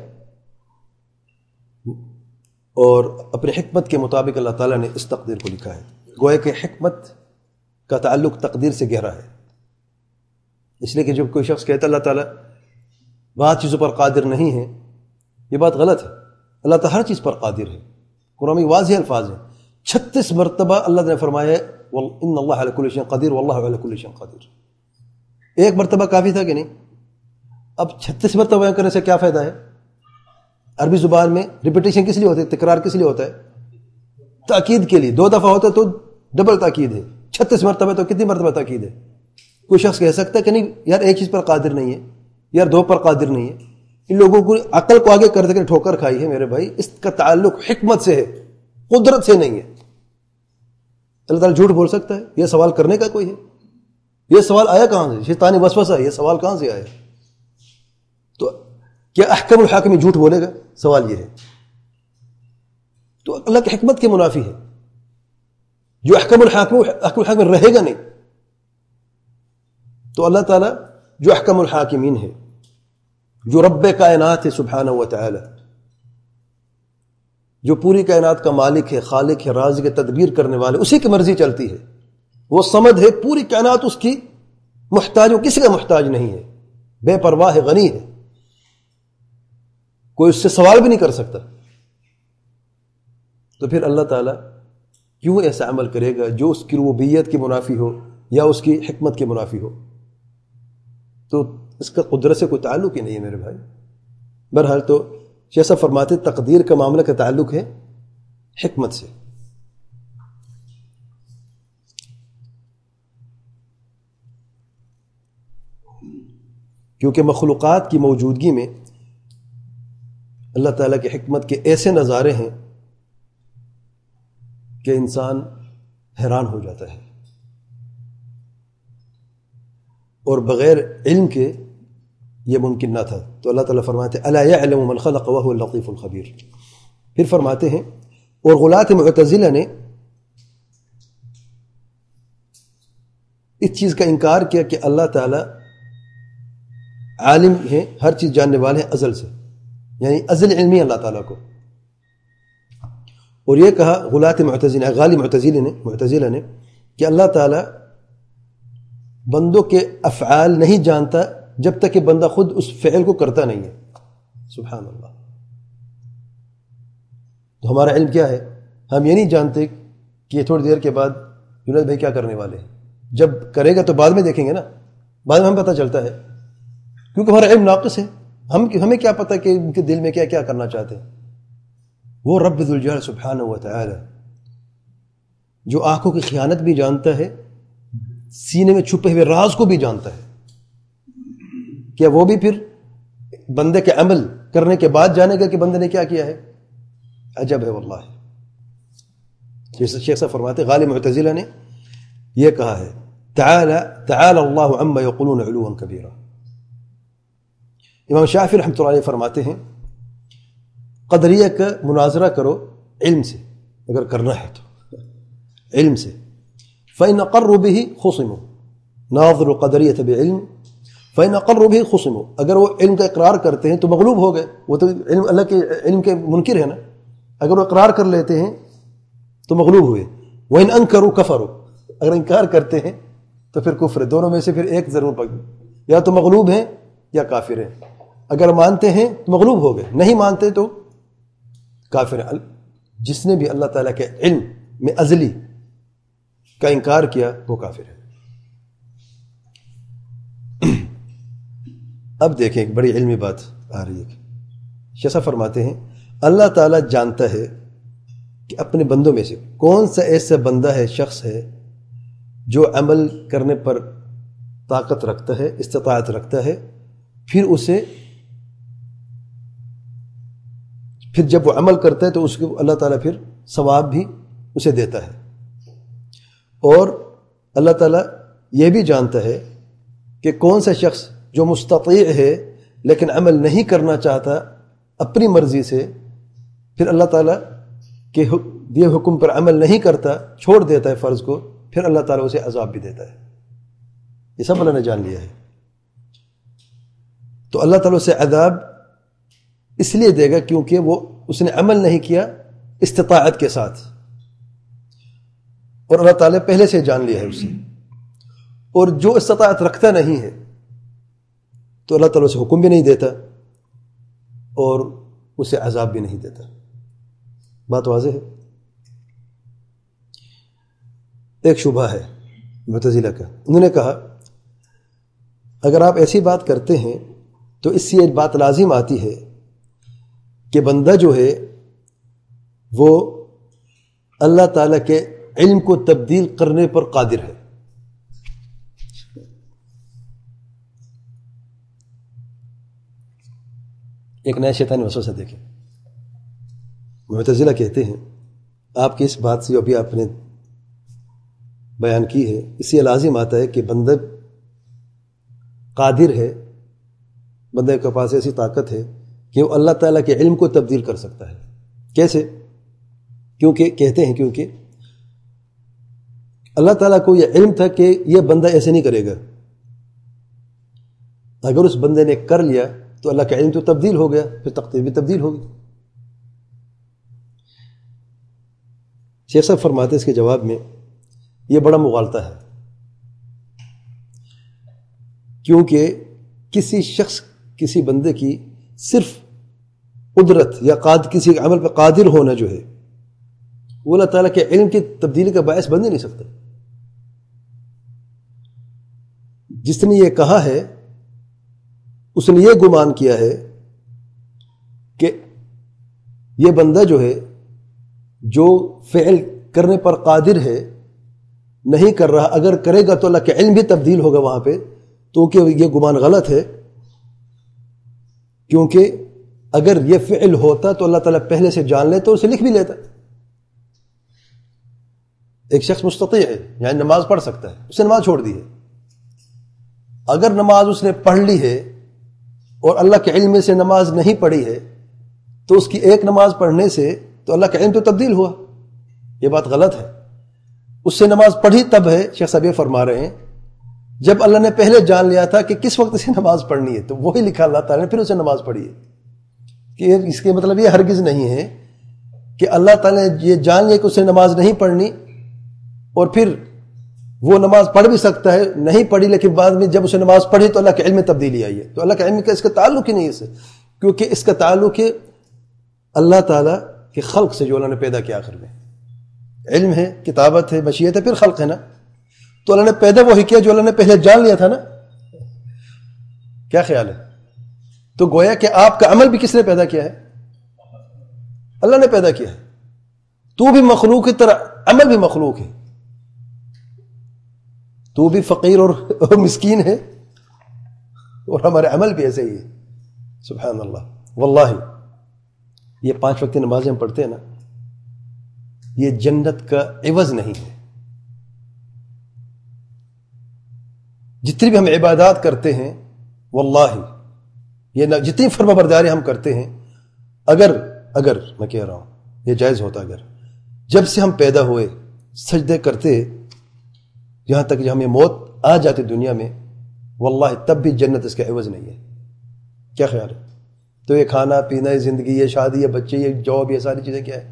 S1: اور اپنے حکمت کے مطابق اللہ تعالیٰ نے اس تقدیر کو لکھا ہے. گویا کہ حکمت کا تعلق تقدیر سے گہرا ہے. اس لیے کہ جب کوئی شخص کہتا ہے اللہ تعالیٰ بعض چیزوں پر قادر نہیں ہے، یہ بات غلط ہے. اللہ تعالیٰ ہر چیز پر قادر ہے. قرآن میں واضح الفاظ ہیں. 36 مرتبہ اللہ نے فرمایا ہے ان اللہ علی کل شیء قدیر واللہ علی کل شیء قدیر. ایک مرتبہ کافی تھا کہ نہیں؟ اب 36 مرتبہ بیان کرنے سے کیا فائدہ ہے؟ عربی زبان میں ریپیٹیشن کس لیے ہوتا ہے؟ تکرار کس لیے ہوتا ہے؟ تاکید کے لیے. 2 دفعہ ہوتا ہے تو ڈبل تاکید ہے، 36 مرتبہ تو کتنی مرتبہ تاکید ہے؟ کوئی شخص کہہ سکتا ہے کہ نہیں یار ایک چیز پر قادر نہیں ہے، یار 2 پر قادر نہیں ہے. ان لوگوں کو عقل کو آگے کر دے کر ٹھوکر کھائی ہے میرے بھائی. اس کا تعلق حکمت سے ہے، قدرت سے نہیں ہے. اللہ تعالیٰ جھوٹ بول سکتا ہے؟ یہ سوال کرنے کا کوئی ہے؟ یہ سوال آیا کہاں سے؟ شیطانی وسوسہ، یہ سوال کہاں سے آیا؟ تو کیا احکم الحاکم جھوٹ بولے گا؟ سوال یہ ہے. تو اللہ کی حکمت کے منافی ہے. جو احکم الحاکم رہے گا نہیں. تو اللہ تعالیٰ جو احکم الحاکمین ہے، جو رب کائنات ہے سبحانہ و تعالی، جو پوری کائنات کا مالک ہے، خالق ہے، رازق ہے، تدبیر کرنے والے، اسی کی مرضی چلتی ہے. وہ صمد ہے، پوری کائنات اس کی محتاج، وہ کسی کا محتاج نہیں ہے، بے پرواہ ہے، غنی ہے، کوئی اس سے سوال بھی نہیں کر سکتا. تو پھر اللہ تعالیٰ کیوں ایسا عمل کرے گا جو اس کی ربوبیت کی منافی ہو یا اس کی حکمت کے منافی ہو؟ تو اس کا قدرت سے کوئی تعلق ہی نہیں ہے میرے بھائی. بہرحال تو جیسا فرماتے تقدیر کا معاملہ کا تعلق ہے حکمت سے. کیونکہ مخلوقات کی موجودگی میں اللہ تعالیٰ کی حکمت کے ایسے نظارے ہیں کہ انسان حیران ہو جاتا ہے، اور بغیر علم کے یہ ممکن نہ تھا. تو اللہ تعالیٰ فرماتے الا یعلم من خلق وهو اللطیف الخبیر. پھر فرماتے ہیں اور غلاة معتزلہ نے اس چیز کا انکار کیا کہ اللہ تعالیٰ عالم ہے، ہر چیز جاننے والے ہیں ازل سے، یعنی ازل علمی اللہ تعالیٰ کو. اور یہ کہا غلاة معتزلہ، غالی معتزلہ نے کہ اللہ تعالیٰ بندوں کے افعال نہیں جانتا جب تک کہ بندہ خود اس فعل کو کرتا نہیں ہے. سبحان اللہ. تو ہمارا علم کیا ہے؟ ہم یہ نہیں جانتے کہ تھوڑی دیر کے بعد جنید بھائی کیا کرنے والے ہیں. جب کرے گا تو بعد میں دیکھیں گے نا، بعد میں ہمیں پتہ چلتا ہے، کیونکہ ہمارا علم ناقص ہے. ہمیں کیا پتہ کہ ان کے دل میں کیا کیا کرنا چاہتے ہیں. وہ رب ذوالجلال سبحانہ و تعالی جو آنکھوں کی خیانت بھی جانتا ہے، سینے میں چھپے ہوئے راز کو بھی جانتا ہے، کیا وہ بھی پھر بندے کے عمل کرنے کے بعد جانے گا کہ بندے نے کیا کیا ہے؟ عجب ہے واللہ. جیسے شیخ صاحب فرماتے غالب معتزلہ نے یہ کہا ہے تعالی اللہ عما یقولون علوا کبیرا. امام شافعی رحمۃ اللہ علیہ فرماتے ہیں قدریہ کا مناظرہ کرو علم سے، اگر کرنا ہے تو علم سے. فإن أقروا به خصموا ناظر قدریہ بعلم فإن أقروا به خصموا. اگر وہ علم کا اقرار کرتے ہیں تو مغلوب ہو گئے، وہ تو علم اللہ کے علم کے منکر ہے نا. اگر وہ اقرار کر لیتے ہیں تو مغلوب ہوئے. وإن أنكروا كفروا. اگر انکار کرتے ہیں تو پھر کفر ہے. دونوں میں سے پھر ایک ضرور پکڑ، یا تو مغلوب ہیں یا کافر ہیں. اگر مانتے ہیں تو مغلوب ہو گئے، نہیں مانتے تو کافر ہیں. جس نے بھی اللہ تعالیٰ کے علم میں ازلی کا انکار کیا وہ کافر ہے. اب دیکھیں ایک بڑی علمی بات آ رہی ہے. شیخ فرماتے ہیں اللہ تعالیٰ جانتا ہے کہ اپنے بندوں میں سے کون سا ایسا بندہ ہے، شخص ہے جو عمل کرنے پر طاقت رکھتا ہے، استطاعت رکھتا ہے، پھر جب وہ عمل کرتا ہے تو اس کو اللہ تعالیٰ پھر ثواب بھی اسے دیتا ہے. اور اللہ تعالیٰ یہ بھی جانتا ہے کہ کون سا شخص جو مستطیع ہے لیکن عمل نہیں کرنا چاہتا اپنی مرضی سے، پھر اللہ تعالیٰ کے دیے حکم پر عمل نہیں کرتا، چھوڑ دیتا ہے فرض کو، پھر اللہ تعالیٰ اسے عذاب بھی دیتا ہے. یہ سب اللہ نے جان لیا ہے. تو اللہ تعالیٰ اسے عذاب اس لیے دے گا کیونکہ وہ اس نے عمل نہیں کیا استطاعت کے ساتھ، اور اللہ تعالیٰ پہلے سے جان لیا ہے اسے. اور جو استطاعت رکھتا نہیں ہے تو اللہ تعالیٰ اسے حکم بھی نہیں دیتا اور اسے عذاب بھی نہیں دیتا. بات واضح ہے. ایک شبہ ہے معتزلہ کا. انہوں نے کہا اگر آپ ایسی بات کرتے ہیں تو اس سے ایک بات لازم آتی ہے کہ بندہ جو ہے وہ اللہ تعالیٰ کے علم کو تبدیل کرنے پر قادر ہے. ایک نیا شیطانی وسوسہ دیکھیں. معتزلہ کہتے ہیں آپ کی اس بات سے جو ابھی آپ نے بیان کی ہے اس سے لازم آتا ہے کہ بندہ قادر ہے، بندے کے پاس ایسی طاقت ہے کہ وہ اللہ تعالیٰ کے علم کو تبدیل کر سکتا ہے. کیسے؟ کہتے ہیں کیونکہ اللہ تعالیٰ کو یہ علم تھا کہ یہ بندہ ایسے نہیں کرے گا. اگر اس بندے نے کر لیا تو اللہ کا علم تو تبدیل ہو گیا، پھر تقدیر بھی تبدیل ہوگی. شیخ صاحب فرماتے اس کے جواب میں یہ بڑا مغالطہ ہے، کیونکہ کسی شخص کسی بندے کی صرف قدرت یا کسی عمل پر قادر ہونا جو ہے وہ اللہ تعالیٰ کے علم کی تبدیلی کا باعث بن نہیں سکتا. جس نے یہ کہا ہے اس نے یہ گمان کیا ہے کہ یہ بندہ جو ہے جو فعل کرنے پر قادر ہے نہیں کر رہا، اگر کرے گا تو اللہ کا علم بھی تبدیل ہوگا وہاں پہ. تو کہ یہ گمان غلط ہے، کیونکہ اگر یہ فعل ہوتا تو اللہ تعالیٰ پہلے سے جان لیتا اور اسے لکھ بھی لیتا. ایک شخص مستطیع ہے یعنی نماز پڑھ سکتا ہے، اس نے نماز چھوڑ دی ہے. اگر نماز اس نے پڑھ لی ہے اور اللہ کے علم میں سے نماز نہیں پڑھی ہے تو اس کی ایک نماز پڑھنے سے تو اللہ کا علم تو تبدیل ہوا. یہ بات غلط ہے. اس سے نماز پڑھی تب ہے، شیخ صاحب یہ فرما رہے ہیں جب اللہ نے پہلے جان لیا تھا کہ کس وقت سے نماز پڑھنی ہے، تو وہی لکھا اللہ تعالیٰ نے، پھر اسے نماز پڑھی ہے. کہ اس کے مطلب یہ ہرگز نہیں ہے کہ اللہ تعالیٰ نے یہ جان لیا کہ اسے نماز نہیں پڑھنی اور پھر وہ نماز پڑھ بھی سکتا ہے، نہیں پڑھی لیکن بعد میں جب اسے نماز پڑھی تو اللہ کے علم میں تبدیلی آئی ہے. تو اللہ کے علم کا اس کا تعلق ہی نہیں ہے اس سے، کیونکہ اس کا تعلق ہے اللہ تعالیٰ کے خلق سے جو اللہ نے پیدا کیا. آخر میں علم ہے، کتابت ہے، مشیت ہے، پھر خلق ہے نا. تو اللہ نے پیدا وہی کیا جو اللہ نے پہلے جان لیا تھا نا. کیا خیال ہے؟ تو گویا کہ آپ کا عمل بھی کس نے پیدا کیا ہے؟ اللہ نے پیدا کیا ہے. تو بھی مخلوق کی طرح عمل بھی مخلوق ہے. تو بھی فقیر اور مسکین ہے اور ہمارے عمل بھی ایسے ہی ہے. سبحان اللہ. واللہ یہ 5 وقت نمازیں ہم پڑھتے ہیں نا, یہ جنت کا عوض نہیں ہے. جتنی بھی ہم عبادات کرتے ہیں واللہ یہ جتنی فرما برداری ہم کرتے ہیں, اگر میں کہہ رہا ہوں یہ جائز ہوتا, اگر جب سے ہم پیدا ہوئے سجدے کرتے یہاں تک کہ ہمیں موت آ جاتی دنیا میں, واللہ تب بھی جنت اس کا عوض نہیں ہے. کیا خیال ہے؟ تو یہ کھانا پینا, یہ زندگی, یہ شادی, یہ بچے, یہ جاب, یہ ساری چیزیں کیا ہے؟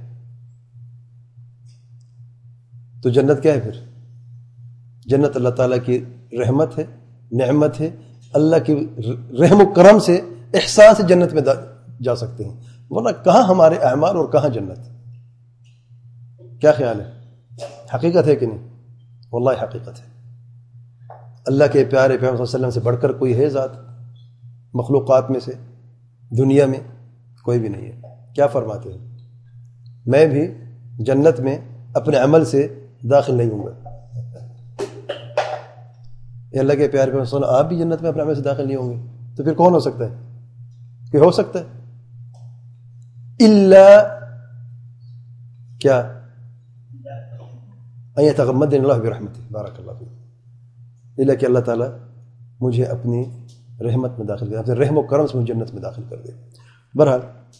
S1: تو جنت کیا ہے پھر؟ جنت اللہ تعالیٰ کی رحمت ہے, نعمت ہے. اللہ کی رحم و کرم سے, احسان سے جنت میں جا سکتے ہیں, ورنہ کہاں ہمارے اعمال اور کہاں جنت. کیا خیال ہے؟ حقیقت ہے کہ نہیں؟ واللہ حقیقت ہے. اللہ کے پیارے پیغمبر صلی اللہ علیہ وسلم سے بڑھ کر کوئی ہے ذات مخلوقات میں سے دنیا میں؟ کوئی بھی نہیں ہے. کیا فرماتے ہیں؟ میں بھی جنت میں اپنے عمل سے داخل نہیں ہوں گا. اللہ کے پیارے پیغمبر صلی اللہ علیہ وسلم, آپ بھی جنت میں اپنے عمل سے داخل نہیں ہوں گے, تو پھر کون ہو سکتا ہے؟ کہ ہو سکتا ہے الا کیا ان يتغمدني الله برحمته. بارک اللہ فیک. الا کہ اللہ تعالیٰ مجھے اپنی رحمت میں داخل کر, اپنے رحم و کرم سے مجھے جنت میں داخل کر دے. بہرحال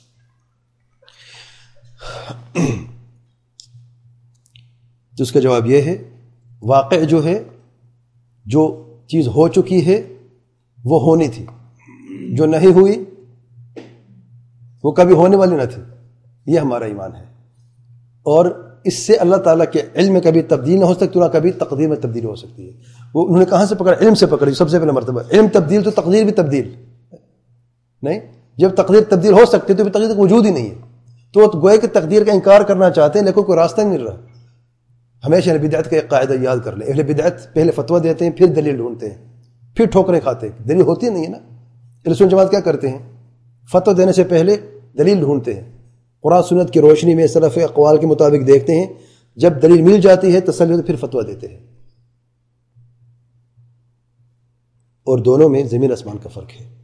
S1: تو اس کا جواب یہ ہے, واقع جو ہے, جو چیز ہو چکی ہے وہ ہونی تھی, جو نہیں ہوئی وہ کبھی ہونے والی نہ تھی. یہ ہمارا ایمان ہے. اور اس سے اللہ تعالیٰ کے علم میں کبھی تبدیل نہ ہو سکتی, نہ کبھی تقدیر میں تبدیل ہو سکتی ہے. وہ انہوں نے کہاں سے پکڑا؟ علم سے پکڑی. سب سے پہلا مرتبہ علم تبدیل, تو تقدیر بھی تبدیل نہیں. جب تقدیر تبدیل ہو سکتی ہے تو تقدیر کا وجود ہی نہیں ہے. تو گوئے کہ تقدیر کا انکار کرنا چاہتے ہیں لیکن کوئی راستہ نہیں مل رہا. ہمیشہ اہل بدعت کا ایک قاعدہ یاد کر لیں. اہل بدعت پہلے فتویٰ دیتے ہیں, پھر دلیل ڈھونڈتے ہیں, پھر ٹھوکریں کھاتے ہیں. دلیل ہوتی نہیں ہے نا. اہل سنت جماعت کیا کرتے ہیں؟ فتویٰ دینے سے پہلے دلیل ڈھونڈتے ہیں, قرآن سنت کی روشنی میں سلف اقوال کے مطابق دیکھتے ہیں. جب دلیل مل جاتی ہے تسلی تو پھر فتویٰ دیتے ہیں. اور دونوں میں زمین آسمان کا فرق ہے.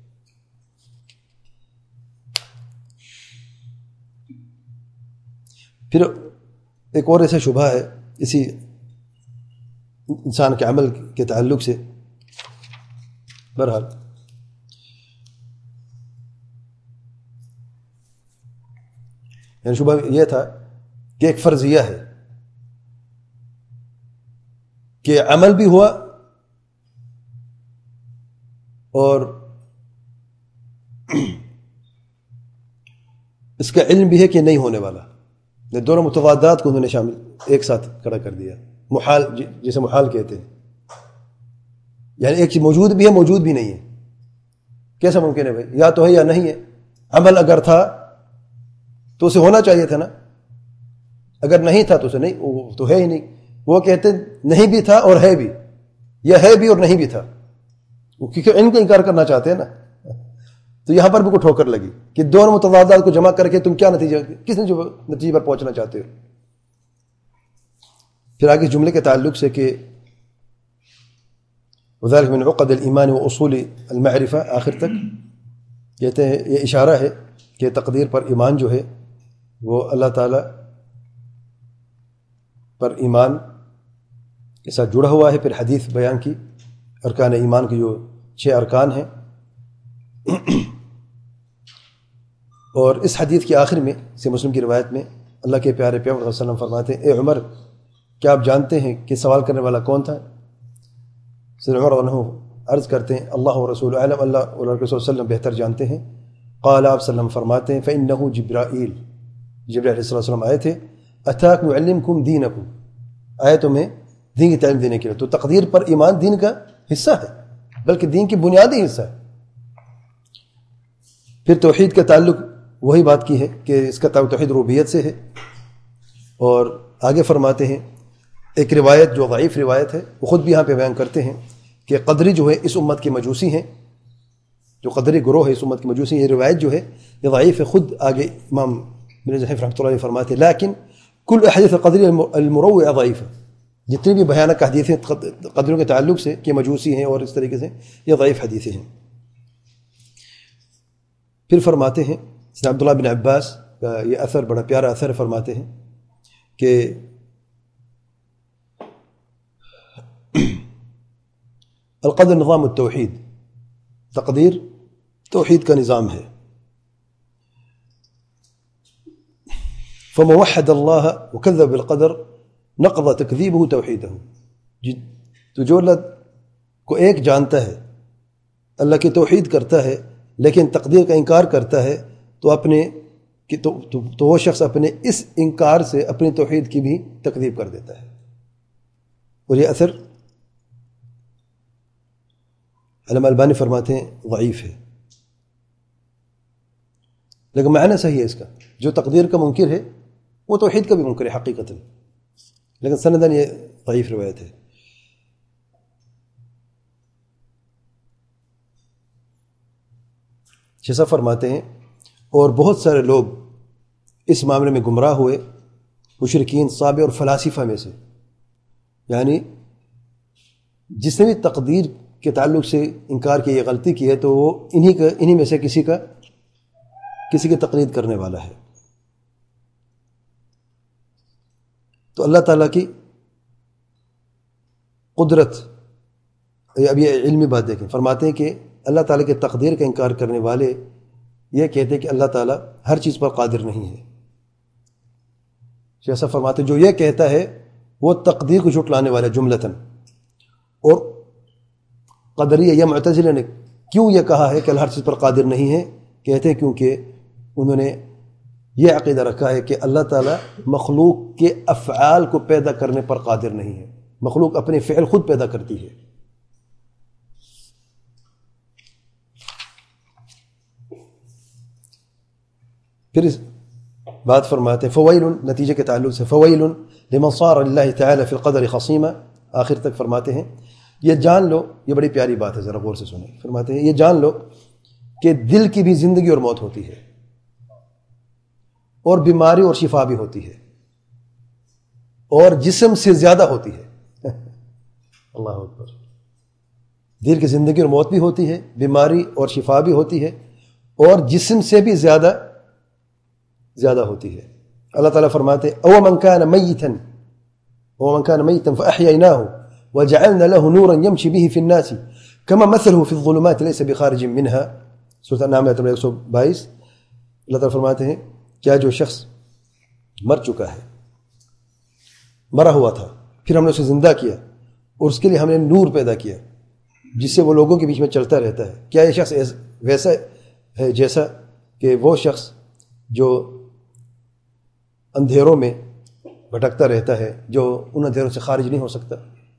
S1: پھر ایک اور ایسا شبہ ہے اسی انسان کے عمل کے تعلق سے. بہرحال یعنی شبہ یہ تھا کہ ایک فرضیہ ہے کہ عمل بھی ہوا اور اس کا علم بھی ہے کہ نہیں ہونے والا. دونوں متضادات کو انہوں نے شامل ایک ساتھ کھڑا کر دیا. محال, جسے محال کہتے ہیں, یعنی ایک چیز موجود بھی ہے, موجود بھی نہیں ہے. کیسا ممکن ہے بھائی؟ یا تو ہے یا نہیں ہے. عمل اگر تھا تو اسے ہونا چاہیے تھا نا, اگر نہیں تھا تو اسے نہیں, وہ تو ہے ہی نہیں. وہ کہتے نہیں بھی تھا اور ہے بھی, یا ہے بھی اور نہیں بھی تھا, کیونکہ ان کو انکار کرنا چاہتے ہیں نا. تو یہاں پر بھی کوئی ٹھوکر لگی کہ دونوں متضادات کو جمع کر کے تم کیا نتیجہ, کس نتیجے پر پہنچنا چاہتے ہو. پھر آگے جملے کے تعلق سے کہ وذلك من عقد الایمان واصول المعرفہ, آخر تک کہتے ہیں یہ اشارہ ہے کہ تقدیر پر ایمان جو ہے وہ اللہ تعالی پر ایمان کے ساتھ جڑا ہوا ہے. پھر حدیث بیان کی ارکان ایمان کے جو 6 ارکان ہیں, اور اس حدیث کے آخر میں سے مسلم کی روایت میں اللہ کے پیارے پیغمبر صلی اللہ علیہ وسلم فرماتے ہیں, اے عمر کیا آپ جانتے ہیں کہ سوال کرنے والا کون تھا؟ سیدنا عمر رضی اللہ عنہ عرض کرتے ہیں اللہ و رسول علم, اللہ اور رسول صلی اللہ علیہ وسلم بہتر جانتے ہیں. قال آپ صلی اللہ علیہ وسلم فرماتے ہیں فإنه جبرائیل, جبرائیل علیہ السلام آئے تھے, اتاکم یعلمکم دینکم, آئے تمہیں دین کی تعلیم دینے کے لیے. تو تقدیر پر ایمان دین کا حصہ ہے, بلکہ دین کی بنیادی حصہ ہے. پھر توحید کا تعلق وہی بات کی ہے کہ اس کا توحید ربوبیت سے ہے. اور آگے فرماتے ہیں ایک روایت جو ضعیف روایت ہے, وہ خود بھی یہاں پہ بیان کرتے ہیں کہ قدری جو ہے اس امت کے مجوسی ہیں, جو قدری گروہ ہے اس امت کے مجوسی, یہ روایت جو ہے یہ ضعیف ہے. خود آگے امام ابن جحیف رحمۃ اللہ علیہ فرماتے ہیں لیکن کل احادیث القدریہ المروعہ ضعیفہ، جتنی بھی بھیانک حدیثیں قدروں کے تعلق سے کہ مجوسی ہیں اور اس طریقے سے، یہ ضعیف حدیثیں ہیں۔ پھر فرماتے ہیں عبداللہ بن عباس کا یہ اثر بڑا پیارا اثر، فرماتے ہیں کہ القدر نظام التوحید، تقدیر توحید کا نظام ہے۔ فمن وحد اللہ وکذب بالقدر نقض تکذیبہ توحیدہ، تو جو اللہ کو ایک جانتا ہے، اللہ کی توحید کرتا ہے لیکن تقدیر کا انکار کرتا ہے، تو وہ شخص اپنے اس انکار سے اپنی توحید کی بھی تکذیب کر دیتا ہے۔ اور یہ اثر علامہ البانی فرماتے ہیں ضعیف ہے، لیکن معنی صحیح ہے اس کا۔ جو تقدیر کا منکر ہے وہ توحید کا بھی منکر ہے حقیقتاً، لیکن سندن یہ ضعیف روایت ہے۔ جیسا فرماتے ہیں اور بہت سارے لوگ اس معاملے میں گمراہ ہوئے، مشرکین، صابئے اور فلاسفہ میں سے، یعنی جس نے بھی تقدیر کے تعلق سے انکار کی، یہ غلطی کی ہے، تو وہ انہی میں سے کسی کی تقلید کرنے والا ہے۔ تو اللہ تعالیٰ کی قدرت، اب یہ علمی بات دیکھیں، فرماتے ہیں کہ اللہ تعالیٰ کے تقدیر کا انکار کرنے والے یہ کہتے ہیں کہ اللہ تعالیٰ ہر چیز پر قادر نہیں ہے۔ جیسا فرماتے ہیں جو یہ کہتا ہے وہ تقدیر کو جھٹلانے والا جملتاً۔ اور قدریہ یا معتزلہ نے کیوں یہ کہا ہے کہ اللہ ہر چیز پر قادر نہیں ہے؟ کہتے ہیں کیونکہ انہوں نے یہ عقیدہ رکھا ہے کہ اللہ تعالیٰ مخلوق کے افعال کو پیدا کرنے پر قادر نہیں ہے، مخلوق اپنے فعل خود پیدا کرتی ہے۔ پھر اس بات فرماتے ہیں فویل، نتیجے کے تعلق سے فویل لمن صار للہ تعالی فی القدر خصیما، آخر تک فرماتے ہیں یہ جان لو، یہ بڑی پیاری بات ہے، ذرا غور سے سنیں۔ فرماتے ہیں یہ جان لو کہ دل کی بھی زندگی اور موت ہوتی ہے، اور بیماری اور شفا بھی ہوتی ہے، اور جسم سے زیادہ ہوتی ہے۔ اللہ اکبر۔ دل کی زندگی اور موت بھی ہوتی ہے، بیماری اور شفا بھی ہوتی ہے، اور جسم سے بھی زیادہ ہوتی ہے۔ اللہ تعالیٰ فرماتے او من كان میتا فاحییناہ وجعلنا له نورا يمشي به في الناس كما مثله في الظلمات ليس بخارج منها، سورۃ النعم 122۔ اللہ تعالیٰ فرماتے ہیں کیا جو شخص مر چکا ہے، مرا ہوا تھا، پھر ہم نے اسے زندہ کیا اور اس کے لیے ہم نے نور پیدا کیا جس سے وہ لوگوں کے بیچ میں چلتا رہتا ہے، کیا یہ شخص ویسا ہے جیسا کہ وہ شخص جو اندھیروں میں بھٹکتا رہتا ہے، جو ان اندھیروں سے خارج نہیں ہو سکتا؟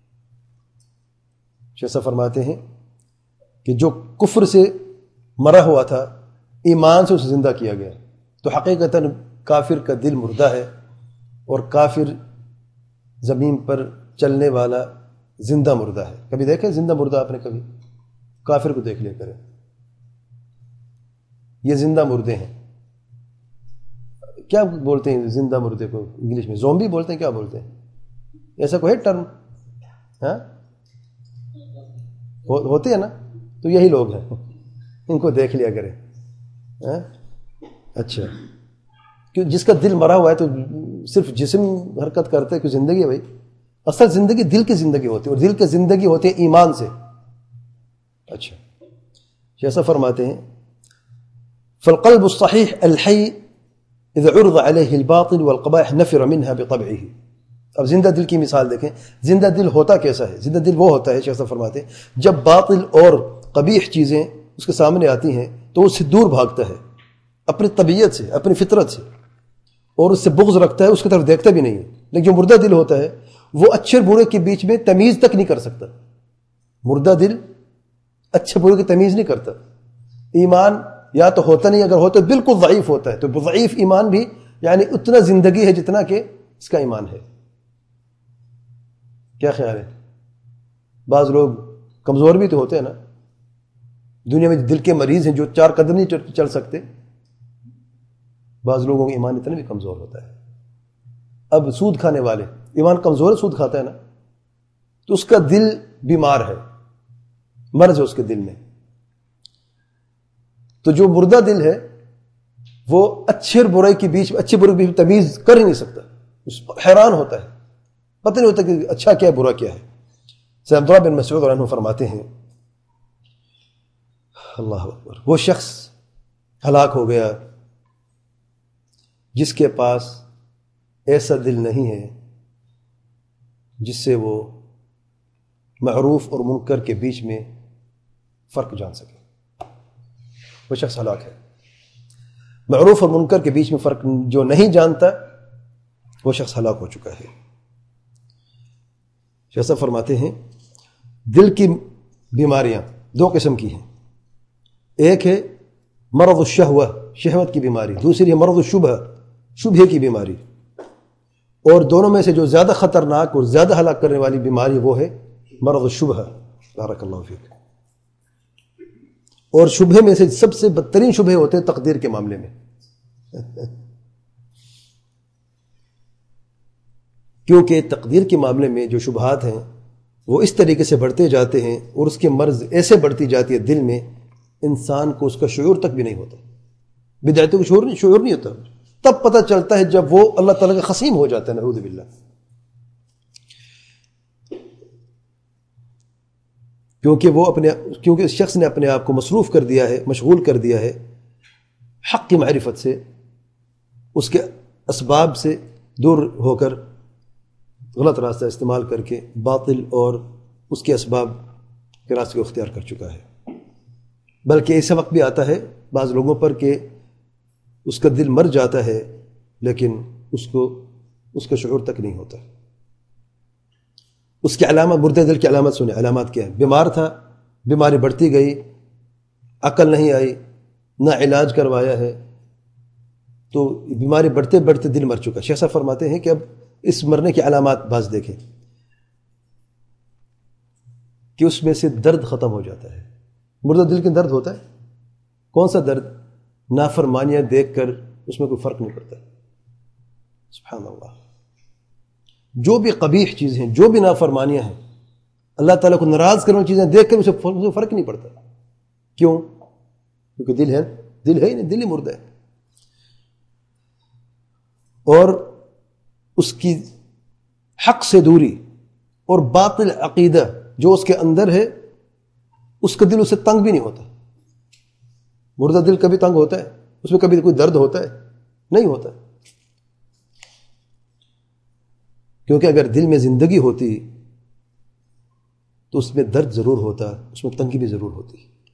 S1: جیسا فرماتے ہیں کہ جو کفر سے مرا ہوا تھا، ایمان سے اسے زندہ کیا گیا، تو حقیقتاً کافر کا دل مردہ ہے، اور کافر زمین پر چلنے والا زندہ مردہ ہے۔ کبھی دیکھیں زندہ مردہ؟ آپ نے کبھی کافر کو دیکھ لیا کریں، یہ زندہ مردے ہیں۔ کیا بولتے ہیں زندہ مردے کو انگلش میں؟ زومبی بولتے ہیں؟ کیا بولتے ہیں؟ ایسا کوئی ہے ٹرم؟ ہاں ہوتے ہیں نا، تو یہی لوگ ہیں، ان کو دیکھ لیا کریں۔ اچھا، کہ جس کا دل مرا ہوا ہے تو صرف جسم حرکت کرتا ہے، کوئی زندگی ہے بھائی؟ اصل زندگی دل کی زندگی ہوتی ہے، اور دل کی زندگی ہوتی ہے ایمان سے۔ اچھا، جیسا فرماتے ہیں فالقلب الصحيح الحي اذا عرض عليه الباطل والقبائح نفر منها بطبعه۔ اب زندہ دل کی مثال دیکھیں، زندہ دل ہوتا کیسا ہے؟ زندہ دل وہ ہوتا ہے، شیخ صاحب فرماتے ہیں جب باطل اور قبیح چیزیں اس کے سامنے آتی ہیں تو اس سے دور بھاگتا ہے، اپنی طبیعت سے، اپنی فطرت سے، اور اس سے بغض رکھتا ہے، اس کی طرف دیکھتا بھی نہیں ہے۔ لیکن جو مردہ دل ہوتا ہے وہ اچھے برے کے بیچ میں تمیز تک نہیں کر سکتا۔ مردہ دل اچھے برے کی تمیز نہیں کرتا۔ ایمان یا تو ہوتا نہیں، اگر ہوتا بالکل ضعیف ہوتا ہے، تو ضعیف ایمان بھی یعنی اتنا زندگی ہے جتنا کہ اس کا ایمان ہے۔ کیا خیال ہے؟ بعض لوگ کمزور بھی تو ہوتے ہیں نا، دنیا میں دل کے مریض ہیں جو 4 قدم نہیں چل سکتے، بعض لوگوں کا ایمان اتنا بھی کمزور ہوتا ہے. اب سود کھانے والے ایمان کمزور ہے, سود کھاتا ہے نا, تو اس کا دل بیمار ہے, مرض ہے اس کے دل میں. تو جو مردہ دل ہے وہ اچھے اور برائی کے بیچ میں, اچھے برے کے بیچ میں تمیز کر ہی نہیں سکتا, حیران ہوتا ہے, پتہ نہیں ہوتا کہ اچھا کیا ہے برا کیا ہے. سیدنا عبداللہ بن مسعود رضی اللہ عنہ فرماتے ہیں, اللہ اکبر, وہ شخص ہلاک ہو گیا جس کے پاس ایسا دل نہیں ہے جس سے وہ معروف اور منکر کے بیچ میں فرق جان سکے. وہ شخص ہلاک ہے. معروف اور منکر کے بیچ میں فرق جو نہیں جانتا وہ شخص ہلاک ہو چکا ہے. شیخ صاحب فرماتے ہیں دل کی بیماریاں دو قسم کی ہیں. ایک ہے مرض الشہوہ, شہوت کی بیماری. دوسری ہے مرض الشبہ, شبہے کی بیماری. اور دونوں میں سے جو زیادہ خطرناک اور زیادہ ہلاک کرنے والی بیماری وہ ہے مرض الشبہ. بارک اللہ فیک. اور شبہے میں سے سب سے بدترین شبہے ہوتے ہیں تقدیر کے معاملے میں. کیونکہ تقدیر کے معاملے میں جو شبہات ہیں وہ اس طریقے سے بڑھتے جاتے ہیں اور اس کے مرض ایسے بڑھتی جاتی ہے دل میں, انسان کو اس کا شعور تک بھی نہیں ہوتا. بدعتوں کو شعور نہیں ہوتا, تب پتہ چلتا ہے جب وہ اللہ تعالیٰ کا خصیم ہو جاتا ہے, نعوذ باللہ. کیونکہ اس شخص نے اپنے آپ کو مصروف کر دیا ہے, مشغول کر دیا ہے حق کی معرفت سے, اس کے اسباب سے دور ہو کر غلط راستہ استعمال کر کے باطل اور اس کے اسباب کے راستے کو اختیار کر چکا ہے. بلکہ ایسا وقت بھی آتا ہے بعض لوگوں پر کہ اس کا دل مر جاتا ہے لیکن اس کا شعور تک نہیں ہوتا. اس کی علامت, مردہ دل کی علامت سنیں, علامات کیا ہے؟ بیمار تھا, بیماری بڑھتی گئی, عقل نہیں آئی, نہ علاج کروایا ہے, تو بیماری بڑھتے بڑھتے دل مر چکا. شیخ صاحب فرماتے ہیں کہ اب اس مرنے کی علامات بعض دیکھیں کہ اس میں سے درد ختم ہو جاتا ہے. مردہ دل کے درد ہوتا ہے, کون سا درد؟ نافرمانیاں دیکھ کر اس میں کوئی فرق نہیں پڑتا. سبحان اللہ. جو بھی قبیح چیزیں ہیں, جو بھی نافرمانیاں ہیں, اللہ تعالیٰ کو ناراض کرنے والی چیزیں دیکھ کر اسے فرق نہیں پڑتا. کیوں؟ کیونکہ دل ہے ہی نہیں, دل ہی مردہ ہے. اور اس کی حق سے دوری اور باطل عقیدہ جو اس کے اندر ہے, اس کا دل اسے تنگ بھی نہیں ہوتا. مردہ دل کبھی تنگ ہوتا ہے؟ اس میں کبھی کوئی درد ہوتا ہے؟ نہیں ہوتا. کیونکہ اگر دل میں زندگی ہوتی تو اس میں درد ضرور ہوتا, اس میں تنگی بھی ضرور ہوتی.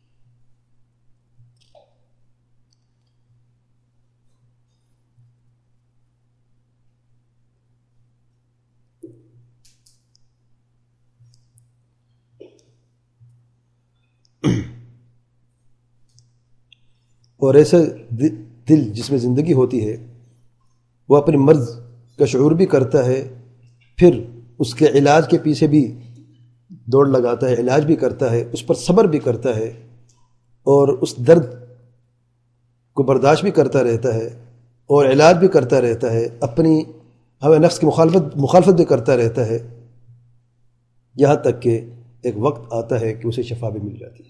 S1: اور ایسا دل جس میں زندگی ہوتی ہے وہ اپنے مرض کا شعور بھی کرتا ہے, پھر اس کے علاج کے پیچھے بھی دوڑ لگاتا ہے, علاج بھی کرتا ہے, اس پر صبر بھی کرتا ہے, اور اس درد کو برداشت بھی کرتا رہتا ہے, اور علاج بھی کرتا رہتا ہے, اپنی ہوا نفس کی مخالفت بھی کرتا رہتا ہے, یہاں تک کہ ایک وقت آتا ہے کہ اسے شفا بھی مل جاتی ہے.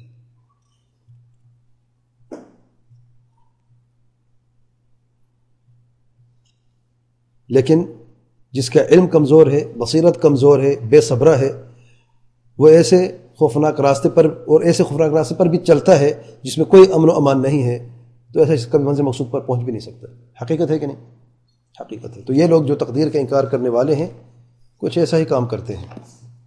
S1: لیکن جس کا علم کمزور ہے, بصیرت کمزور ہے, بے صبرہ ہے, وہ ایسے خوفناک راستے پر اور ایسے خوفناک راستے پر بھی چلتا ہے جس میں کوئی امن و امان نہیں ہے, تو ایسا اس کا منزل مقصود پر پہنچ بھی نہیں سکتا. حقیقت ہے کہ نہیں؟ حقیقت ہے. تو یہ لوگ جو تقدیر کا انکار کرنے والے ہیں کچھ ایسا ہی کام کرتے ہیں.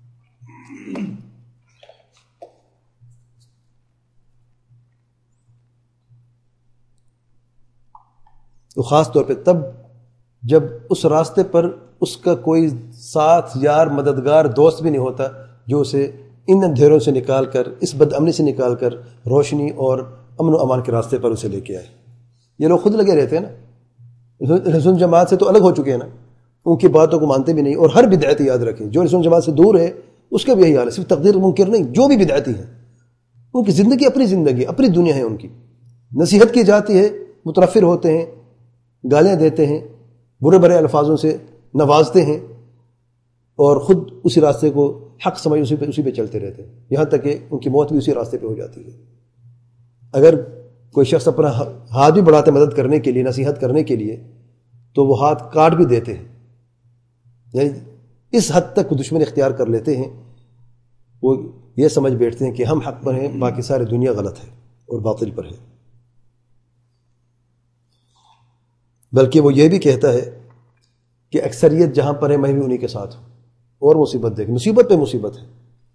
S1: تو خاص طور پہ تب جب اس راستے پر اس کا کوئی ساتھ, یار, مددگار, دوست بھی نہیں ہوتا جو اسے ان اندھیروں سے نکال کر, اس بد امنی سے نکال کر روشنی اور امن و امان کے راستے پر اسے لے کے آئے. یہ لوگ خود لگے رہتے ہیں نا, رسول جماعت سے تو الگ ہو چکے ہیں نا, ان کی باتوں کو مانتے بھی نہیں. اور ہر بدعتی یاد رکھیں, جو رسول جماعت سے دور ہے اس کا بھی یہی حال ہے. صرف تقدیر منکر نہیں, جو بھی بدعتی ہیں ان کی زندگی اپنی دنیا ہے, ان کی نصیحت کی جاتی ہے, مترفر ہوتے ہیں, گالیاں دیتے ہیں، برے برے الفاظوں سے نوازتے ہیں، اور خود اسی راستے کو حق سمجھ اسی پہ چلتے رہتے ہیں، یہاں تک کہ ان کی موت بھی اسی راستے پہ ہو جاتی ہے۔ اگر کوئی شخص اپنا ہاتھ بھی بڑھاتے مدد کرنے کے لیے، نصیحت کرنے کے لیے، تو وہ ہاتھ کاٹ بھی دیتے ہیں، یعنی اس حد تک دشمن اختیار کر لیتے ہیں، وہ یہ سمجھ بیٹھتے ہیں کہ ہم حق پر ہیں، باقی ساری دنیا غلط ہے اور باطل پر ہے۔ بلکہ وہ یہ بھی کہتا ہے کہ اکثریت جہاں پر ہے میں بھی انہی کے ساتھ ہوں، اور مصیبت دیکھ، مصیبت پہ مصیبت ہے۔